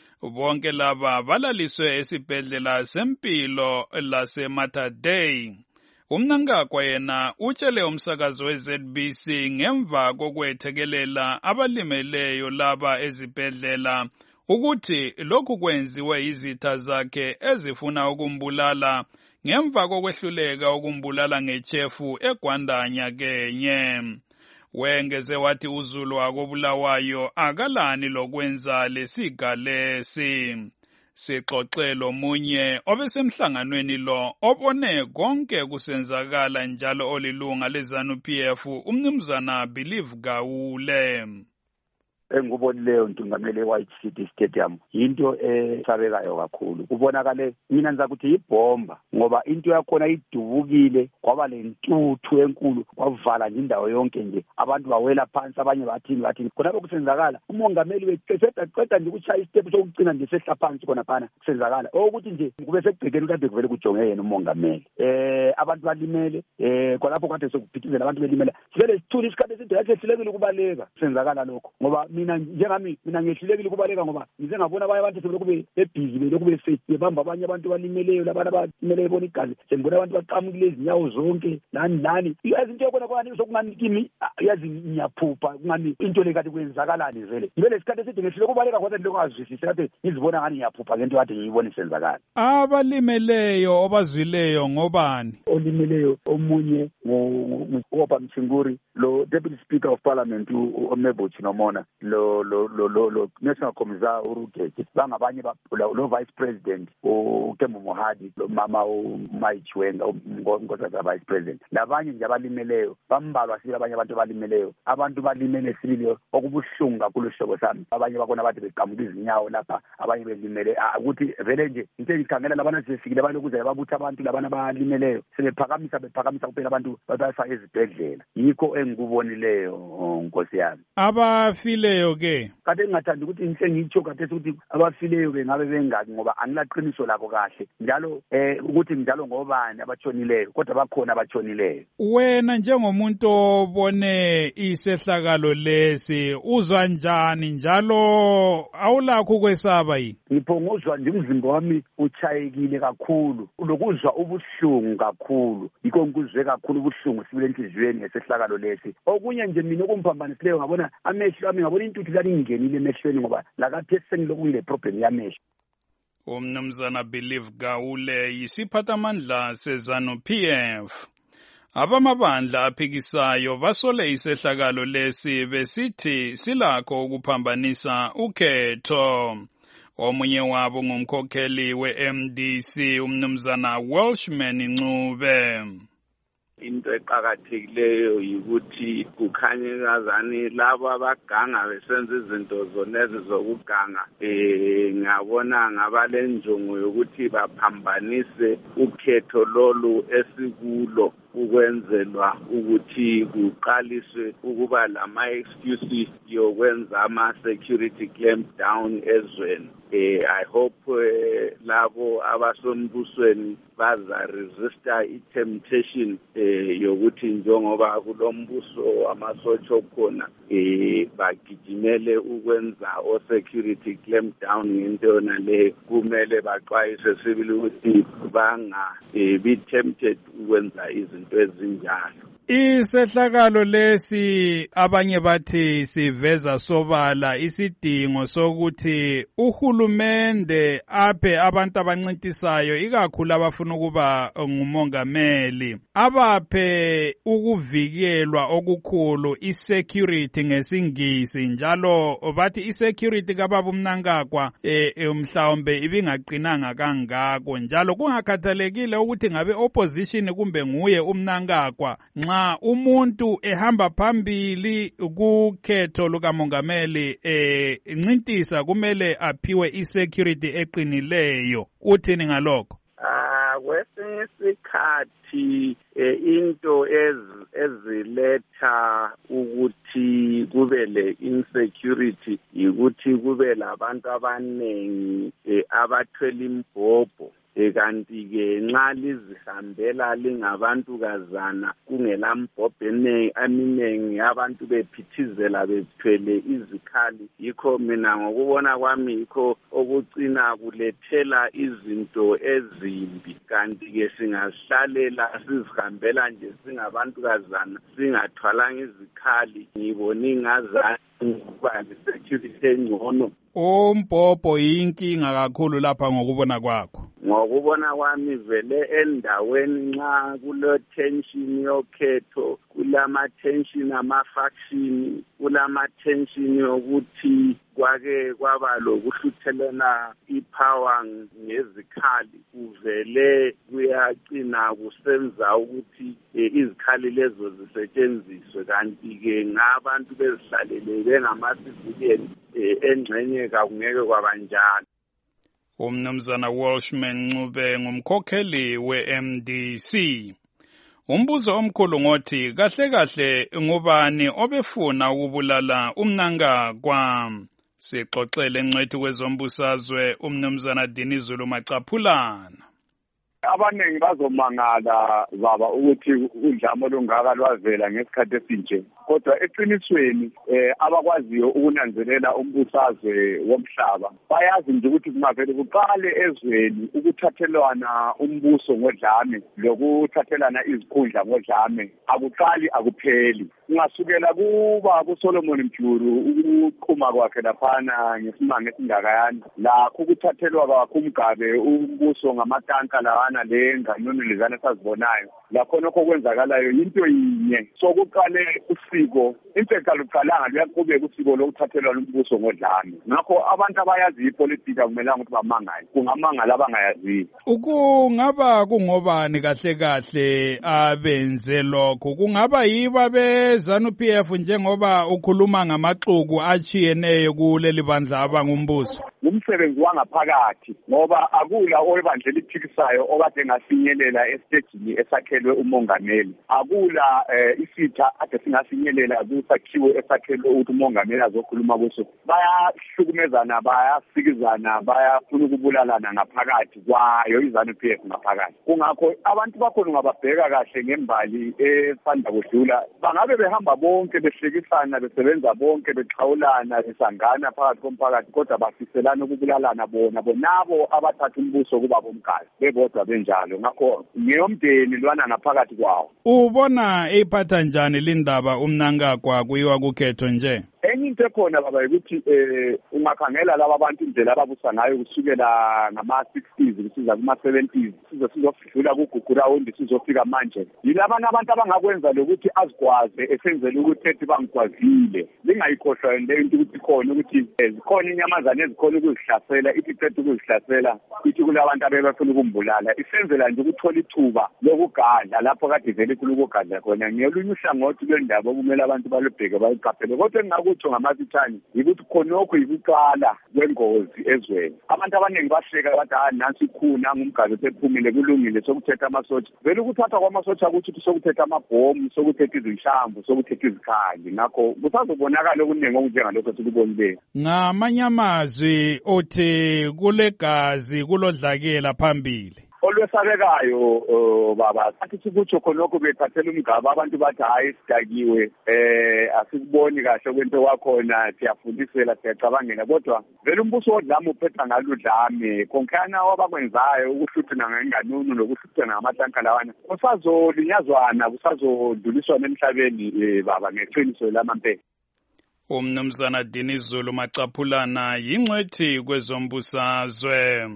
Bonke laba balaliswe esibhedlela sempilo laseMater Dei. UMnangagwa yena utshele umsakazo we-Z B C ngemva kokwethekelela abalimeleyo laba ezibhedlela ukuthi lokhu kwenziwe izitha zakhe ezifuna ukumbulala ngemva kokwehluleka ukumbulala ngechefu eGwandanya kenye. Wengeze wathi uZulu wakobulawayo akalani lokwenza lesigalesi. Sixoxelo munye obesemhlanganweni lo obone konke kusenzakala njalo olilunga leZANU-P F umnumzana Believe Gawule. engubonileyo ntungameli e-White City Stadium into esabekayo kakhulu. Kubonakale mina ngizakuthi ibomba ngoba into yakhona idubukile kwaba lentuthu enkulu kwavala nje indawo yonke nje abantu bawela phansi abanye bathini bathini khonapho kusenzakala umongameli weqeda qeda nje ukuchaya istep sokugcina nje sehla phansi khona phana kusenzakala ukuthi nje kube sekugcekeni kade kuvele kujonge yena umongameli eh abantu balimele eh khonapho kade sokuphithizela abantu belimela sivele sithula isikhathi esinto yakhe silekile ukubaleka kusenzakala lokho ngoba mina njengami mina ngehlulekile ukubaleka ngoba ngize ngabona abanye abantu sebele kube bebhizi bele kube faith bamba abanye abantu balimeleyo labana balimeleyo bona igazi sengibona abantu baqamukile izinyawo zonke nani nani yazi into yakona kwani sokungani kimi yazi ngiyaphupha kungani into le kade kwenzakalani vele ngibele isikhathi esithi ngehluleke ukubaleka kodwa into ngazwisisi kade ngizibona ngani ngiyaphupha ngento kade ngiyibona isenzakala. Abalimeleyo obazwileyo ngobani? Olimeleyo omunye ngoba Mchinguri lo Deputy Speaker of Parliament uMebo Chinomona lo lo lo lo lo National Commissar uRugege bangabanye lo Vice President uTembu Mohadi lo mama uMayichwenga uNkosazana Vice President labanye nje abalimeleyo bambalwa sibili abanye abantu abalimeleyo abantu balimele sibili okubuhlungu kakhulu sihlobo sami abanye bakona bathi beqamuka izinyawo lapha abanye belimele ukuthi vele nje into engikhangela labana sifikile balokuze babutha abantu labana abalimeleyo sebephakamisa bephakamisa kuphela abantu bayafaka ezibhedlela yikho engikubonileyo Nkosi yami. Abafileyo ke kade ngingathanda ukuthi ngihle ngitsho kade ukuthi abafileyo ke ngabe bengaki ngoba angilaqiniso lakho kahle njalo eh ukuthi njalo ngobani abatshonileyo kodwa bakhona abatshonileyo. Wena njengomuntu obone isehlakalo lesi uzwa njani njalo awulakho ukwesaba yini? Ngiphongozwa nje umzimba wami uchayekile kakhulu lokuzwa ubuhlungu kakhulu yikho ngikuzwe kakhulu ubuhlungu sibile enhliziyweni ngesehlakalo lesi. Okunye nje mina okumphambanisileyo ngabona amehlo ami ngabona intuthu laningenile emehlweni ngoba lakathi sengiloku ngile problem yamehlo. Umnumzana Believe Gawule yisiphathamandla seZanu P F. Abamabandla aphikisayo basole isehlakalo lesi besithi silakho ukuphambanisa ukhetho. Omunye wabo ngumkhokheli we-M D C umnumzana Welshman Ncube. Into eqakathekileyo yikuthi kukhanye kazani labo abaganga besenza izinto zonezi zokuganga eh ngabona ngabalenjongo yokuthi baphambanise ukhetho lolu esikulo ukwenzelwa ukuthi kuqaliswe ukuba lama excuses yokwenza ama security clamp down ezweni. Eh I hope eh, labo abasombusweni baza resista i temptation eh yokuthi njengoba kulombuso amasotsha okhona eh bagijimele ukwenza o security clamp down ngento yona le kumele baxwayise sibili ukuthi banga eh, be tempted ukwenza izinto ezinjalo. Isehlakalo lesi abanye bathi siveza sobala isidingo sokuthi uhulumende aphe abantu abancintisayo ikakhulu abafuna ukuba ngumongameli abaphe ukuvikelwa okukhulu isecurity ngesingisi njalo bathi isecurity kababa uMnangagwa eh, mhlawumbe ibingaqinanga kangako njalo kungakhathalekile ukuthi ngabe opposition kumbe nguye uMnangagwa nxa umuntu ehamba phambili kukhetho lukamongameli eh incintisa kumele aphiwe isecurity eqinileyo. Uthini ngalokho? Ah kwesinye isikhathi into eziletha ukuthi kube le insecurity ukuthi kube labantu abanengi abathwele imbhobho kanti ke nxa lizihambela lingabantu kazana kungela mbhobho aminengi abantu bephithizela bethwele izikhali yikho mina ngokubona kwami yikho okucina kulethela izinto ezimbi kanti ke singahlalela sizihambela nje singabantu kazana singathwalanga izikhali ngibona ingazani ukuba security engcono. Umbhobho yinkinga kakhulu lapha ngokubona kwakho. Ngokubona kwami vele endaweni nxa kulo tension yokhetho kulama tension ama faction kulama tension yokuthi kwake kwaba lokuhluthelana ipower ngezikhali kuvele kuyaqina kusenza ukuthi izikhali lezo zisetshenziswe kanti ke ngabantu bezihlalele bengamasivilian engxenye kakungeke kwabanjalo. Umnumzana Welshman Ncube ngumkhokheli we-M D C. Umbuzo omkhulu ngothi kahle kahle ngubani obefuna ukubulala uMnangagwa? Sixoxele ngcwethi kwezombusazwe umnumzana Dinizulu Macaphulana. Abanengi bazomangala baba ukuthi udlamo lungaka lwavela ngesikhathi esinje kodwa eqinisweni eh abakwaziyo ukunanzelela umbusazwe womhlaba bayazi nje ukuthi kungavele kuqale ezweni ukuthathelwana umbuso ngodlame lokuthathelana izikhundla ngodlame akuqali akupheli ungasukela kuba kuSolomon Mjulu ukuqhuma kwakhe laphana ngesimanga esingakayani lakho ukuthathelwa kwakhe umgabe umbuso ngamatanka lawana le nganono lezana sazibonayo lakhonokho okwenzakalayo yinto yinye. So kuqale usiko, into eqaluqalanga luyaqhubeka usiko lokuthathelwa umbuso ngodlame. Ngakho abantu abayazi ipolitika akumelanga ukuthi bamangale. Kungamangala abangayaziyo. Ukungaba kungobani kahle kahle abenze lokho? Kungaba yiba beZANU-P F njengoba ukhuluma ngamaxuku achiyeneyo kuleli bandla abangumbuso? Umsebenzi wangaphakathi ngoba akula oyebandlela iphikisayo okade ngafinyelela estejini esakhelwe umongameli. Akula isitha ade singafinyelela kusakhiwo esakhelwe ukuthi umongameli azokhuluma kuso. Bayahlukumezana, bayasikizana, bayafuna ukubulalana ngaphakathi kwayo iZANU-P F ngaphakathi. Kungakho abantu bakhona ungababheka kahle ngembali esanda kudlula, bangabe behamba bonke behlekisana, besebenza bonke, bexhawulana, besangana phakathi komphakathi, kodwa bafiselana ukubulalana bona bonabo abathatha umbuso kuba bomgadi bebodwa benjalo. Ngakho ngeyomndeni lwana ngaphakathi kwawo. Ubona iphatha njani lindaba umnankagwa kuyiwa kukhetho nje? Enye into ekhona baba ukuthi eh ungakhangela laba bantu indlela ababusa ngayo kusukela ngama sixties kusiza kuma seventies sizo sizofika kugugura undi sizofika manje. Yilabana abantu abangakwenza lokuthi azigwaze esenzele ukuthi ethi bangigwazile. Lingayikhohlwa into ukuthi khona ukuthi zikhona inyamazana ezikhona ukuzihlasela, ithi qedwe ukuzihlasela, ithi kulabantu abebafuna ukumbulala. Isenzela nje ukuthola ithuba lokugadla lapho kade vele kulokugadla khona. Ngiyolunye uhlangothi lwendaba okumele abantu balubheke bayiqaphele. Kodwa engakutho ngamafitshane yikuthi khonokho yikuqala kwengozi ezweni. Abantu abaningi bahleka bathi ah nansi ikhuna ngumgadi sephumile kulungile sokuthetha amasotsha. Vele ukuthatha kwamasotsha ukuthi sokuthetha amabhomu, sokuthetha izinshambo, sokuthetha izikhali. Ngakho kusazobonakala okuningi okunjengalokho sikubonile. Ngamanye amazwi othi kulegazi kulodlakela phambili. Olwesabekayo baba sathi sikutsho khonokho bethathela umgaba abantu bathi hayi sidakiwe eh asikuboni kahle kwento kwakhona siyafundisela siyacabangela kodwa vele umbuso wodlame uphetha ngaludlame konkhana wabakwenzayo ukuhluthuna ngenganunu nokuhluthuna ngamatanka lawana kusazolinyazwana kusazodluliswana emhlabeni baba ngeqiniso lamampela. Umnumzana Dinizulu Macaphulana yingcwethi kwezombusazwe.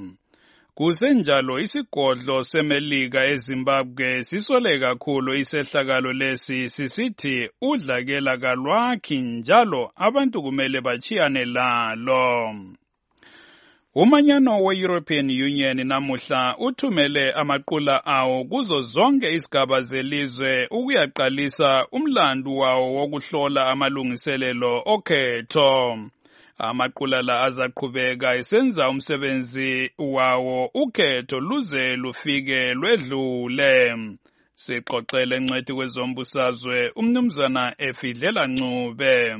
Kusenjalo isigodlo seMelika eZimbabwe sisole kakhulu isehlakalo lesi sisithi udlakela kalwakhi njalo abantu kumele bachiyane lalo. Umanyano we-European Union namuhla uthumele amaqula awo kuzo zonke izigaba zelizwe ukuyaqalisa umlandu wawo wokuhlola amalungiselelo okhetho. Amaqula la azaqhubeka esenza umsebenzi wawo ukhetho luze lufike lwedlule. Siqoqele ngcwethi kwezombusazwe umnumzana Efidlela Ncube.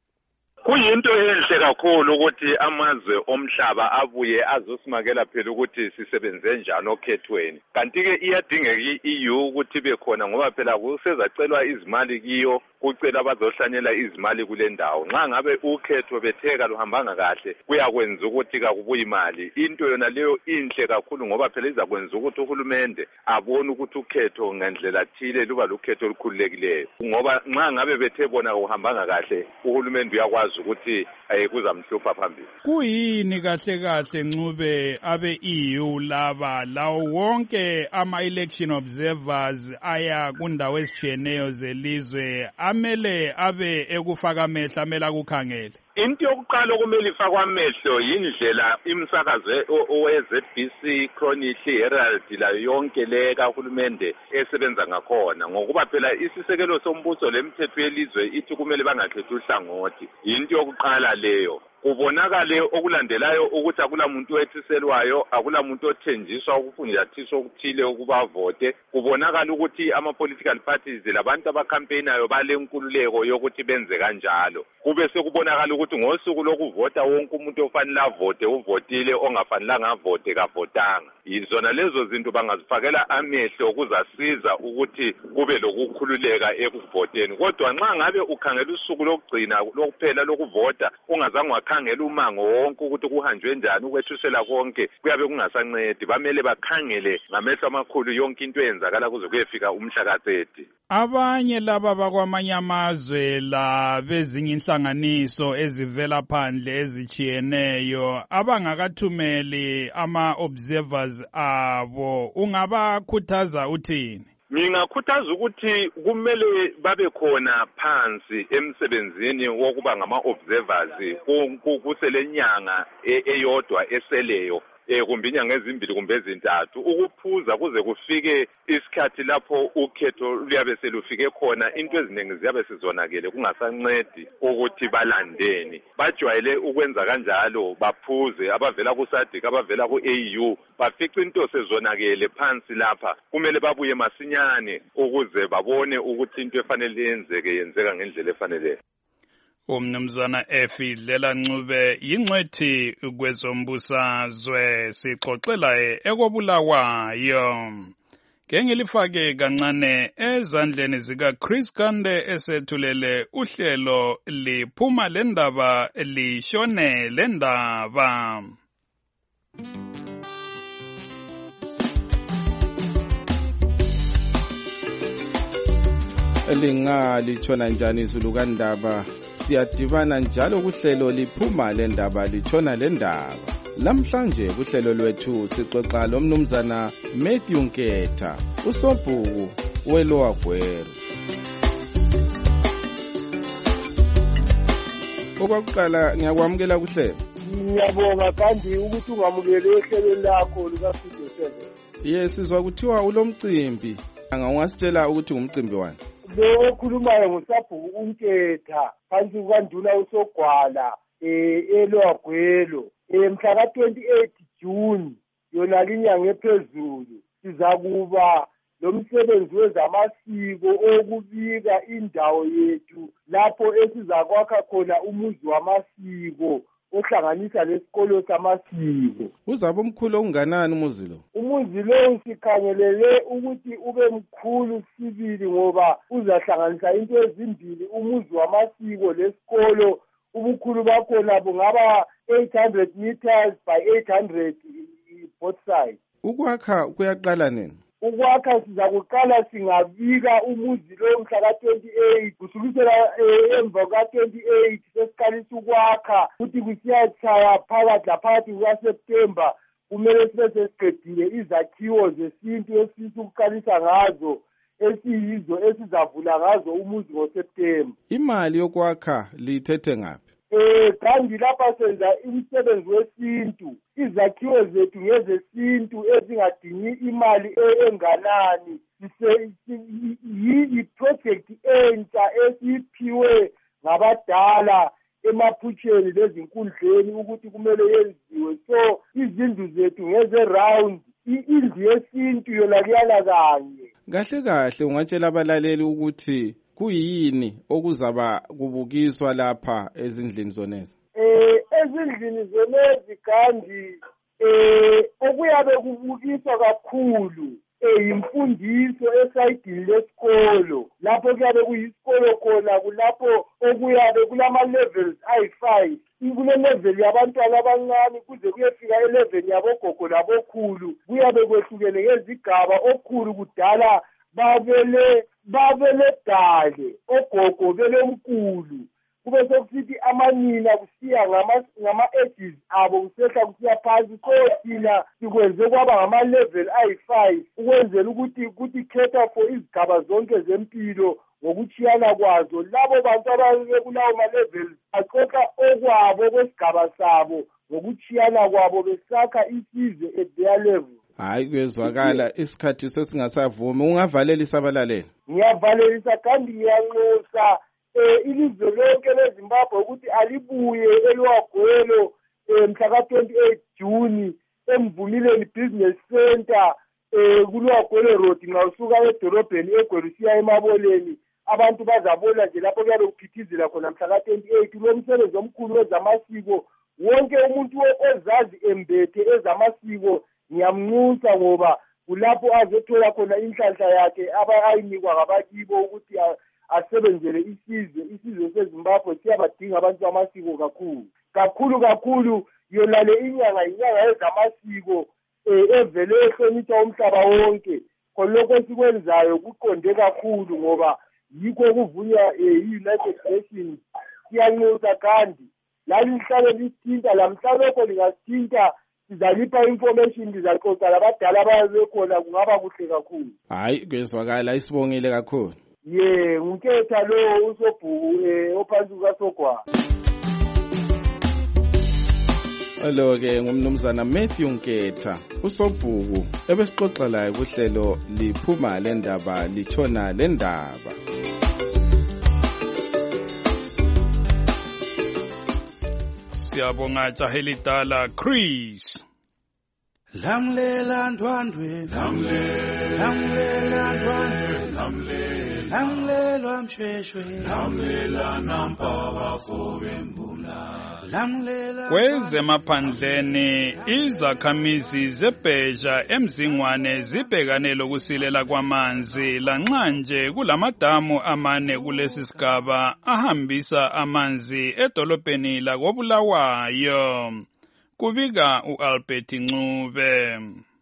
Kuyinto enhle kakhulu ukuthi amazwe omhlaba abuye azosimakela phela ukuthi sisebenze njani okhethweni. Kanti ke iyadingeka i-E U ukuthi bekhona ngoba phela kusezacelwa izimali kiyo kucela bazohlanyela izimali kule ndawo. Nxa ngabe ukhetho betheka luhambanga kahle kuyakwenza ukuthi kakubuyi imali. Into yona leyo inhle kakhulu ngoba phela izakwenza ukuthi uhulumende abone ukuthi ukhetho ngendlela thile luba lukhetho olukhululekileyo. Ngoba nxa ngabe bethe bona kuhambanga kahle uhulumende uyakwazi ukuthi ayekuzamhlupha phambili. Kuyini kahle kahle Ncube abe-E U laba lawo wonke ama-election observers aya kundawo ezitshiyeneyo zelizwe amele abe ekufaka amehlo amele akukhangele? Into yokuqala okumele ifakwe amehlo yindlela imsakazo owe-Z B C, Chronicle, Herald layo yonke le kahulumende esebenza ngakhona ngokuba phela isisekelo sombuso lemithetho yelizwe ithi kumele bangakhethi uhlangothi. Into yokuqala leyo. Kubonakale okulandelayo ukuthi akula muntu wethiselwayo, akula muntu othenjiswa ukufunjathiswa okuthile ukuba vote. Kubonakala ukuthi ama-political parties labantu abakhampeinayo balenkululeko yokuthi benze kanjalo. Kube sekubonakala ukuthi ngosuku lokuvota wonke umuntu ofanele avote uvotile, ongafanelanga avote kavotanga. Yizona lezo zinto bangazifakela amehlo kuzasiza ukuthi kube lokukhululeka ekuvoteni. Kodwa nxa ngabe ukhangela usuku lokugcina lokuphela lokuvota ungazange wakhangela umango wonke ukuthi kuhanjwe njani ukwethusela konke kuyabe kungasancedi. Bamele bakhangele ngamehlo amakhulu yonke into eyenzakala kuze kuyefika umhla ka-thirty. Abanye laba bakwamanye amazwe la bezinye inhlanganiso ezivela phandle ezichiyeneyo abangakathumeli ama-observers abo ungabakhuthaza uthini? Ngingakhuthaza ukuthi kumele babe khona phansi emsebenzini wokuba ngama-observers kuselenyanga eyodwa eseleyo eh kumbe inyanga ezimbili kumbe ezintathu ukuphuza kuze kufike isikhathi lapho ukhetho luyabe selufike khona into eziningi ziyabe sizonakele kungasancedi ukuthi balandeni bajwayele ukwenza kanjalo baphuze abavela ku-SADC abavela ku-A U bafica into sezonakele phansi lapha kumele babuye masinyane ukuze babone ukuthi into efanele yenzeke yenzeka ngendlela efaneleyo. Umnumzana Efidlela Ncube yingcwethi kwezombusazwe sixoxela ekobulawayo. Ngengilifake kancane ezandleni zika Chris Kande esethulele uhlelo liphuma lendaba lishone lendaba. Lingalithona njani izulu kandaba? Siyadibana njalo kuhlelo liphuma lendaba litshona lendaba. Lamhlanje kuhlelo lwethu sixoxa lomnumzana Matthew Nketha, usobhuku weLower Gweru. Okwakuqala ngiyakwamukela kuhlelo. Ngiyabonga kandi ukuthi ungamukele ehlelweni lakho lika Studio seven. Yes, sizwa kuthiwa ulomcimbi. Angasitshela ukuthi umcimbi wani? Lo okhulumayo ngusabhuku uNketha phansi kukanduna usogwala eh eLower Gweru mhla ka twenty-eight June yona linyanga ephezulu sizakuba lomsebenzi wezamasiko okubika indawo yethu lapho esizakwakha khona umuzi wamasiko ohlanganisa lesikolo samasiko. Uzabe omkhulu onganani umuzi lo? Umuzi lo sikhangelele ukuthi ube mkhulu sibili ngoba uzahlanganisa into ezimbili umuzi wamasiko lesikolo ubukhulu bakhona bungaba eight hundred meters by eight hundred both sides. Ukwakha kuyaqala nini? Ukwakha sizakuqala singabika umuzi lo mhla ka twenty-eight kusukisela emva ka twenty-eight sesiqalisa ukwakha futhi kusiyachaya phakathi laphakathi kukaSeptember kumele sibe sesiqedile izakhiwo zesintu esifisa ukuqalisa ngazo esiyizo esizavula ngazo umuzi ngoSeptember. Imali yokwakha lithethe ngaphi? Eh kandi lapha senza umsebenzi wesintu izakhiwo zethu ngezesintu ezingadingi imali enganani yi project entsha esiphiwe ngabadala emaphutsheni lezinkundleni ukuthi kumele yenziwe so izindlu zethu ngeze round indlu yesintu yona kuyala kanye. Kahle kahle ungatshela abalaleli ukuthi kuyini okuzaba kubukiswa lapha ezindlini zonezi? Eh ezindlini zonezi kandi eh okuyabe kubukiswa kakhulu eh imfundiso esayidini lesikolo lapho kuyabe kuyisikolo khona kulapho okuyabe kulama levels ayi five kule level yabantwana abancane kuze kuyefika e level yabogogo labokhulu kuyabe kwehlukene ngezigaba okhulu kudala babele babele dale ogogo bele mkhulu kube sokusithi amanina kusiya ngama ngama ages abo kusehla kusiya phansi so thina sikwenze kwaba ngama level ayi five ukwenzela ukuthi ukuthi cater for izigaba zonke zempilo ngokuchiyana kwazo labo bantu abake kulawo ma levels axoxa okwabo kwesigaba sabo ngokuchiyana kwabo besakha isizwe at their level. Hayi kuyezwakala isikhathi sesingasavumi ungavalela abalaleli. Ngiyavalelisa kandi ngiyanxusa eh ilizwe lonke leZimbabwe ukuthi alibuye eLower Gweru mhla ka twenty-eight June emvumileni business center eh kuLower Gweru road nxa usuka edorobheni eGweru siya emaboleni abantu bazabona nje lapho kuyabe kuphithizela khona mhla ka twenty-eight lo msebenzi omkhulu wezamasiko wonke umuntu ozazi embethe ezamasiko ngiyamnxusa ngoba kulapho azothola khona inhlanhla yakhe abayinikwa ngabakibo ukuthi asebenzele isizwe isizwe seZimbabwe siyabadinga abantu bamasiko kakhulu kakhulu kakhulu yona le inyanga inyanga yezamasiko evele ehlonipha umhlaba wonke khonokho esikwenzayo kuqonde kakhulu ngoba yikho kuvunywa i-United Nations siyanxusa kandi lalihlale lithinta lamhlalokho lingathinta sizalipha information lizaxoxa labadala ababekhona kungaba kuhle kakhulu. Hayi kwezwakala isibongile kakhulu. Ye unketha lo usobhuku eh ophansi kukaSogwa. Hello ke ngumnumzana Matthew Nketha usobhuku ebesixoxa laye kuhlelo liphuma lendaba litshona lendaba. Siyabonga Jahelidala Chris. Lamlela ndwandwe lamlela lamlela ndwandwe lamlela lamlela msheshwe lamlela nampaba fobembula lamlela kwezemaphandleni izakhamizi zebheja emzingwane zibhekane lokusilela kwamanzi lanxa nje kulamadamu amane kulesi sigaba ahambisa amanzi edolobheni lakoBulawayo. Kubika uAlbert Ncube.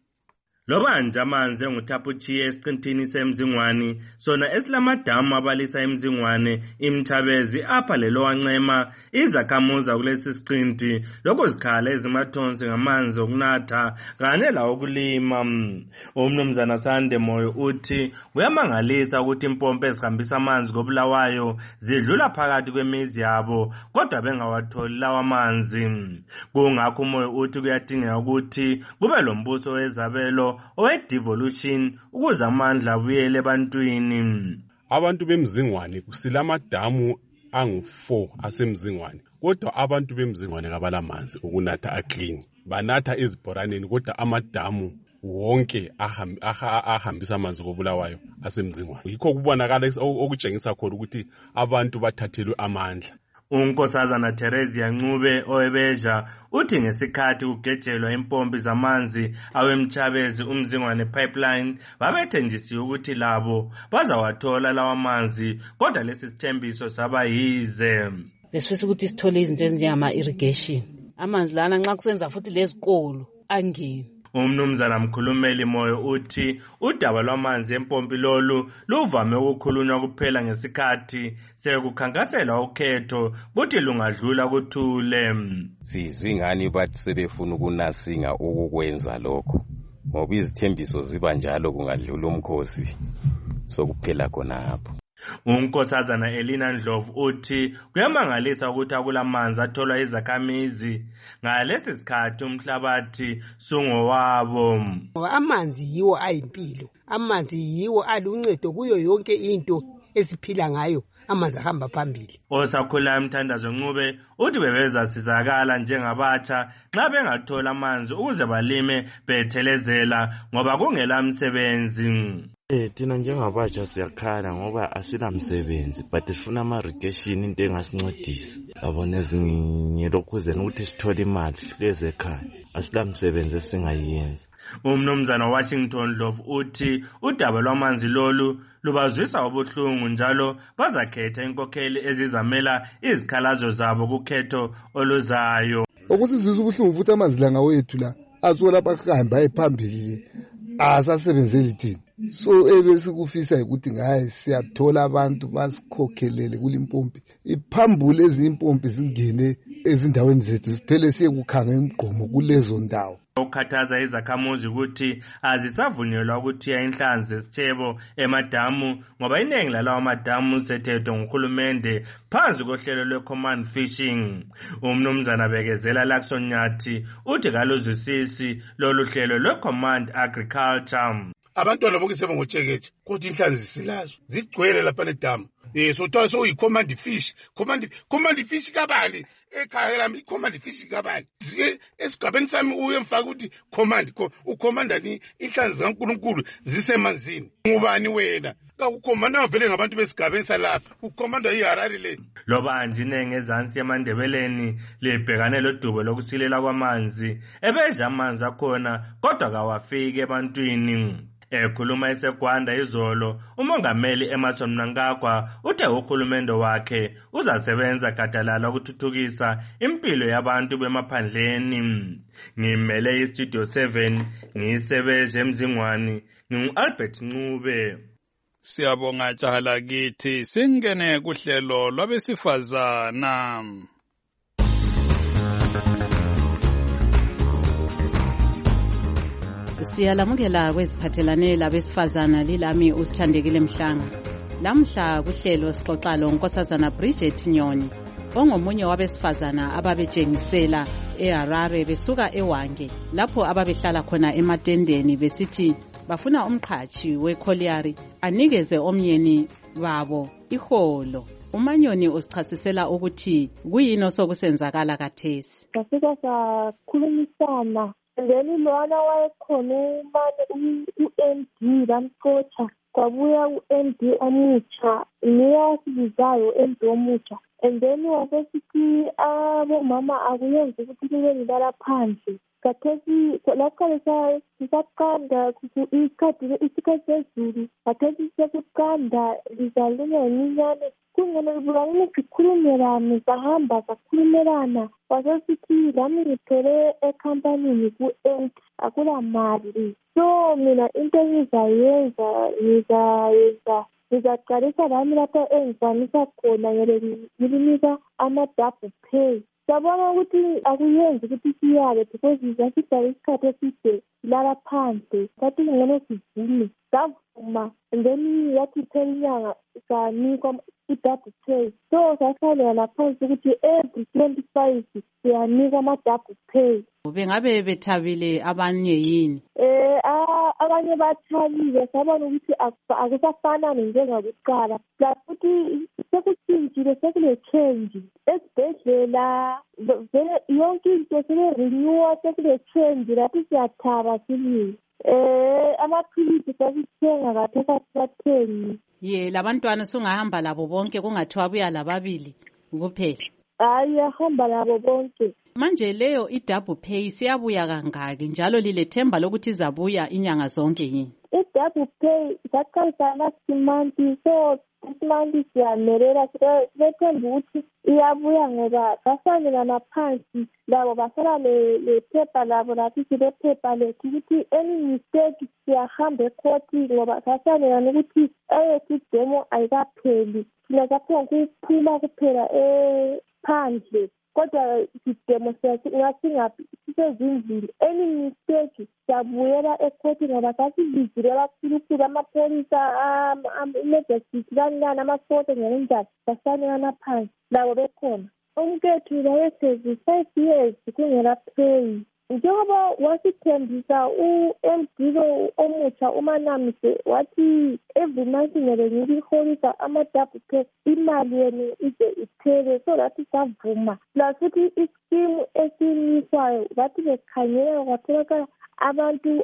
Loba nje amanzi enguthaphuthiye esiqintini semzingwane sona esilamadamu abalisa emzingwane imthabezi apha lelo wancema izakhamuza kulesi siqinti lokho zikhala ezimathonsi ngamanzi okunatha kanye lawo ukulima. Umnumzana Sande Moyo uthi kuyamangalisa ukuthi impompo ezihambisa amanzi koBulawayo zidlula phakathi kwemizi yabo kodwa bengawatholi lawa amanzi. Kungakho uMoyo uthi kuyadingeka ukuthi kube lombuso wezabelo owe-devolution ukuze amandla abuyele ebantwini. Abantu bemzingwane kusilamadamu angu four asemzingwane kodwa abantu bemzingwane kabalamanzi ukunatha aclean banatha ezibhoraneni kodwa amadamu wonke ahambisa amanzi koBulawayo asemzingwane. Yikho kubonakala okutshengisa khona ukuthi abantu bathathelwe amandla. Unkosazana Teresia Ncube owebeja uthi ngesikhathi kugejelwa impompi zamanzi awemthabezi umzingwane pipeline babethenjisiwe ukuthi labo bazawathola lawa manzi kodwa lesi sithembiso saba yize. Besifisa ukuthi sithole izinto ezinjengama irrigation. Amanzi lana nxa kusenza futhi lezikolo angeni. Umnumzana Mkhulumeli Moyo uthi udaba lwamanzi empompi lolu luvame ukukhulunywa kuphela ngesikhathi sekukhankasela ukhetho kuthi lungadlula kuthule. Sizwe ingani bathi sebefuna ukunasinga ukukwenza lokho ngoba izithembiso ziba njalo kungadlula umkhosi sokuphela khona apho. Unkosazana Elina Ndlovu uthi kuyamangalisa ukuthi akulamanzi atholwa izakhamizi ngalesi sikhathi umhlabathi sungowabo. Amanzi yiwo ayimpilo, amanzi yiwo aluncedo kuyo yonke into esiphila ngayo, amanzi ahamba phambili. Osakhula Mthandazo Ncube uthi bebezasizakala njengabatsha nxa bengathola amanzi ukuze balime bethelezela ngoba kungela msebenzi. Eh thina njengabatsha siyakhala ngoba asila msebenzi but sifuna ama irrigation into engasincedisa. Yabona ezingelokhuzeni ukuthi sithole imali leze ekhaya. Asila msebenzi esingayenza. Umnumzana Washington Dlovu uthi udaba lwamanzi lolu lubazwisa ubuhlungu njalo bazakhetha inkokheli ezizamela izikhalazo zabo kukhetho oluzayo. Okusizwisa ubuhlungu futhi amanzi la ngawethu la azola bakhamba ephambili asasebenzeli thina. So ebesikufisa ukuthi ngaye siyathola abantu basikhokhelele kulimpompi iphambule ezimpompi zingene ezindaweni zethu siphele siye kukhanga imigqomo kulezo ndawo. Ukhathaza izakhamuzi ukuthi azisavunyelwa ukuthi inhlanzi zesithebo emadamu ngoba iningi lalawo madamu sethethwe nguhulumende phansi kohlelo lwe-command fishing. Umnumzana Bekezela Lakson Nyathi uthi kaluzwisisi lolu hlelo lwe-command agriculture. Abantwana bonke sebengotsheketshe kodwa inhlanzi zisilazo zigcwele lapha nedamu. Eh so twa so i-command fish command command fish kabali ekhaya lami i-command fish kabali esigabeni sami uye mfaka ukuthi command ucommanda ni inhlanzi kaNkulunkulu zisemanzini. Ngubani wena? Kakukhomanda vele ngabantu besigabeni salapha ukhomanda iHarari le. Loba anjine ngezansi yamandebeleni lebhekane lodubo lokusilela kwamanzi ebeja amanzi akhona kodwa kawafiki ebantwini. Ekhuluma eseGwanda izolo umongameli Emmerson Mnangagwa uthe uhulumende wakhe uzasebenza gadalala ukuthuthukisa impilo yabantu bemaphandleni. Ngimele iStudio seven ngisebenze emzingwane nginguAlbert Ncube. Siyabonga Tshala kithi singene kuhlelo lwabesifazana. Siyalamukela kweziphathelane labesifazana lilami usithandekile Mhlanga. Lamhla kuhlelo sixoxa lo Nkosazana Bridget Nyoni, ongomunye wabesifazana ababetshengisela eHarare besuka eWange, lapho ababehlala khona ematendeni besithi bafuna umqhatshi weCollier anikeze omyeni babo iholo. Umanyoni usichasisela ukuthi kuyini osokusenzakala kathesi. Safika sakhulumisana, then lona wayekhona umane u-M D bamxotsha, kwabuya u-M D omutsha, niyasibizayo u-M D omutsha. And then wasesithi abomama akuyenzi ukuthi libe lilala phandle. Kathesi lapho sisaqanda isikhathi sezulu, kathesi sekuqanda lizalunya iminyane. Kungena libulani sikhulumelana, sahamba sakhulumelana, wasesithi lami ngithole ekhampanini ku-Ent akula mali. So mina into engizayenza ngizayenza ngizaqalisa lami lapho engizanisa khona ngilinika ama-double pay. Sabona ukuthi akuyenzi ukuthi siyabe because zasibhala isikhathi eside silala phandle, kathi ngene sivume savuma, and then yathi phela inyanga sanikwa i-double pay. So sasalela laphansi ukuthi every twenty-five siyanikwa ama-double pay. Bengabe bethabile abanye yini? Eh abanye bathabile, sabona ukuthi akusafanani njengakuqala. Futhi sekutshintshile, sekule change esibhedlela, vele yonke into sele-renewa, sekule change lapho siyathaba sibili. Eh amaphilisi sasithenga kathesi asathengi. Ye labantwana sungahamba labo bonke kungathiwa buya lababili kuphela. Hayi ahamba labo bonke. Manje leyo i-double pay siyabuya kangaki njalo lilethemba lokuthi izabuya inyanga zonke yini? I-double pay saqalisa last month, so this month siyamelela silethemba ukuthi iyabuya ngoba basanelana phansi labo basala lephepha labo lathi silephepha lethu ukuthi any mistake siyahamba ekhoti ngoba basanelana ukuthi eyethu demo ayikapheli. Thina saphela kuphuma kuphela ephandle, kodwa isidemo siyasingaphi sisezindlini. Any mistake siyabuyela ekhoti ngoba sasibizile abakhulukhulu amapholisa ama-emergency kanjani amafoto ngenjani basanelana phansi labo bekhona. Umkethu wayesezi five years kungela pay. Njengoba wasithembisa u-M D lo omutsha uManamise wathi every month ngeke ngiliholisa ama-double pay, imali yenu ize iphele, so lathi savuma. Plus futhi iskimu esiniswayo bathi bekhangela kwatholakala abantu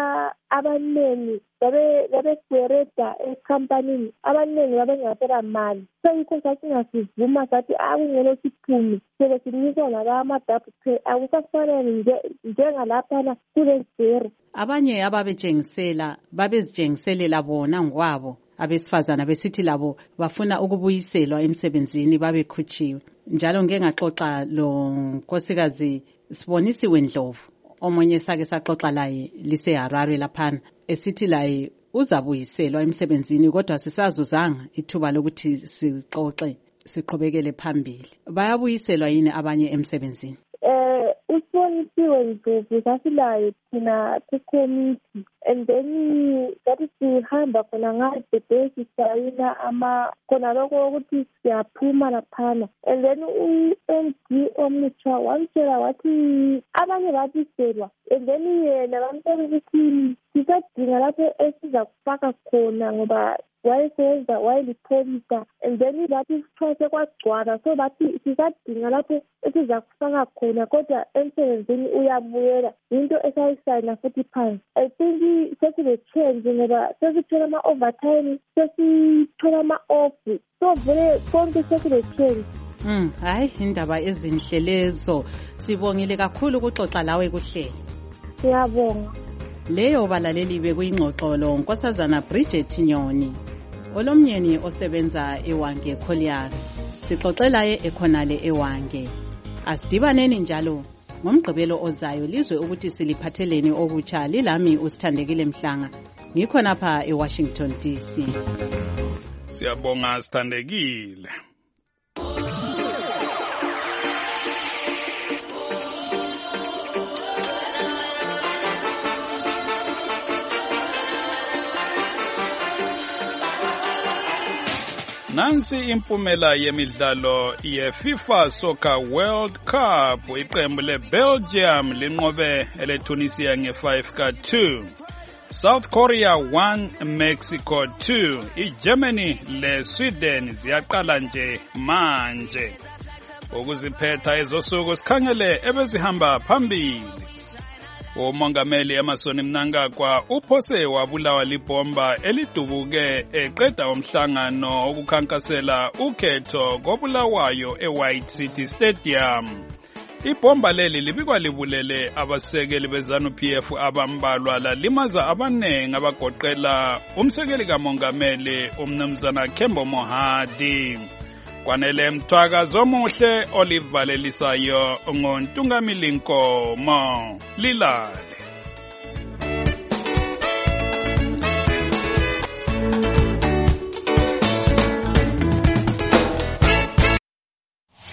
abanengi babeswereda ekhampanini, abanengi babengasela mali. So yikho sasingasivuma sathi akungelo siphume sebe sinikwa nala ama-double pay, akusafanele njengalaphana kule zero. Abanye ababetshengisela babezitshengiselela bona ngokwabo abesifazana besithi labo bafuna ukubuyiselwa emsebenzini babekhutshiwe. Njalo ngeke ngaxoxa lo nkosikazi Sibonisiwe Ndlovu, omunye sake saxoxa laye liseHarare laphana, esithi laye uzabuyiselwa emsebenzini kodwa sisazuzanga ithuba lokuthi sixoxe siqhubekele phambili. Bayabuyiselwa yini abanye emsebenzini? Eh usibonisiwe Ndlovu sasilaye thina kucommittee, and then sathi sihamba khona ngade sisayina ama khona lokho ukuthi siyaphuma laphana. And then u-M D omutsha wamtshela wathi abanye babiselwa, and then yena bamtshela ukuthi sisadinga lapho esiza kufaka khona ngoba wayesenza wayelipholisa, and then bathi sithwase kwagcwala, so bathi sisadinga lapho esiza kufaka khona kodwa emsebenzini uyabuyela. Into esayisayina futhi phansi. I think sesile change ngoba sesithola ama-overtime, sesithola ama-off, so vele konke sesile change. Mm, hayi indaba ezinhle lezo. Sibongile kakhulu ukuxoxa lawe kuhlelo. Siyabonga. Leyo balaleli bekuyingxoxo lo Nkosazana Bridget Nyoni, olomyeni osebenza eWange Collier. Sixoxelaye ekhonale eWange. Asidibaneni njalo ngomgqibelo ozayo lizwe ukuthi siliphatheleni okutsha. Lilami usithandekile Mhlanga, ngikhona pha eWashington D C. Siyabonga Sithandekile. Nansi impumela yemidlalo ye-FIFA Soccer World Cup. Iqembu le-Belgium linqobe ele-Tunisia nge-five ka two. South Korea one, Mexico two. I-Germany le-Sweden ziyaqala nje manje. Ukuziphetha ezosuku sikhangele ebezihamba phambili. Umongameli Emmerson Mnangagwa uphose wabulawa libomba elidubuke eqeda umhlangano okukhankasela ukhetho kobulawayo eWhite City Stadium. Ibomba leli libikwa libulele abasekeli beZANU-P F abambalwa lalimaza abanengi abagoqela umsekeli kamongameli umnumzana Kembo Mohadi. Kwanele Mthwakazi omuhle olivalelisayo ngontungamili Nkomo Lilale.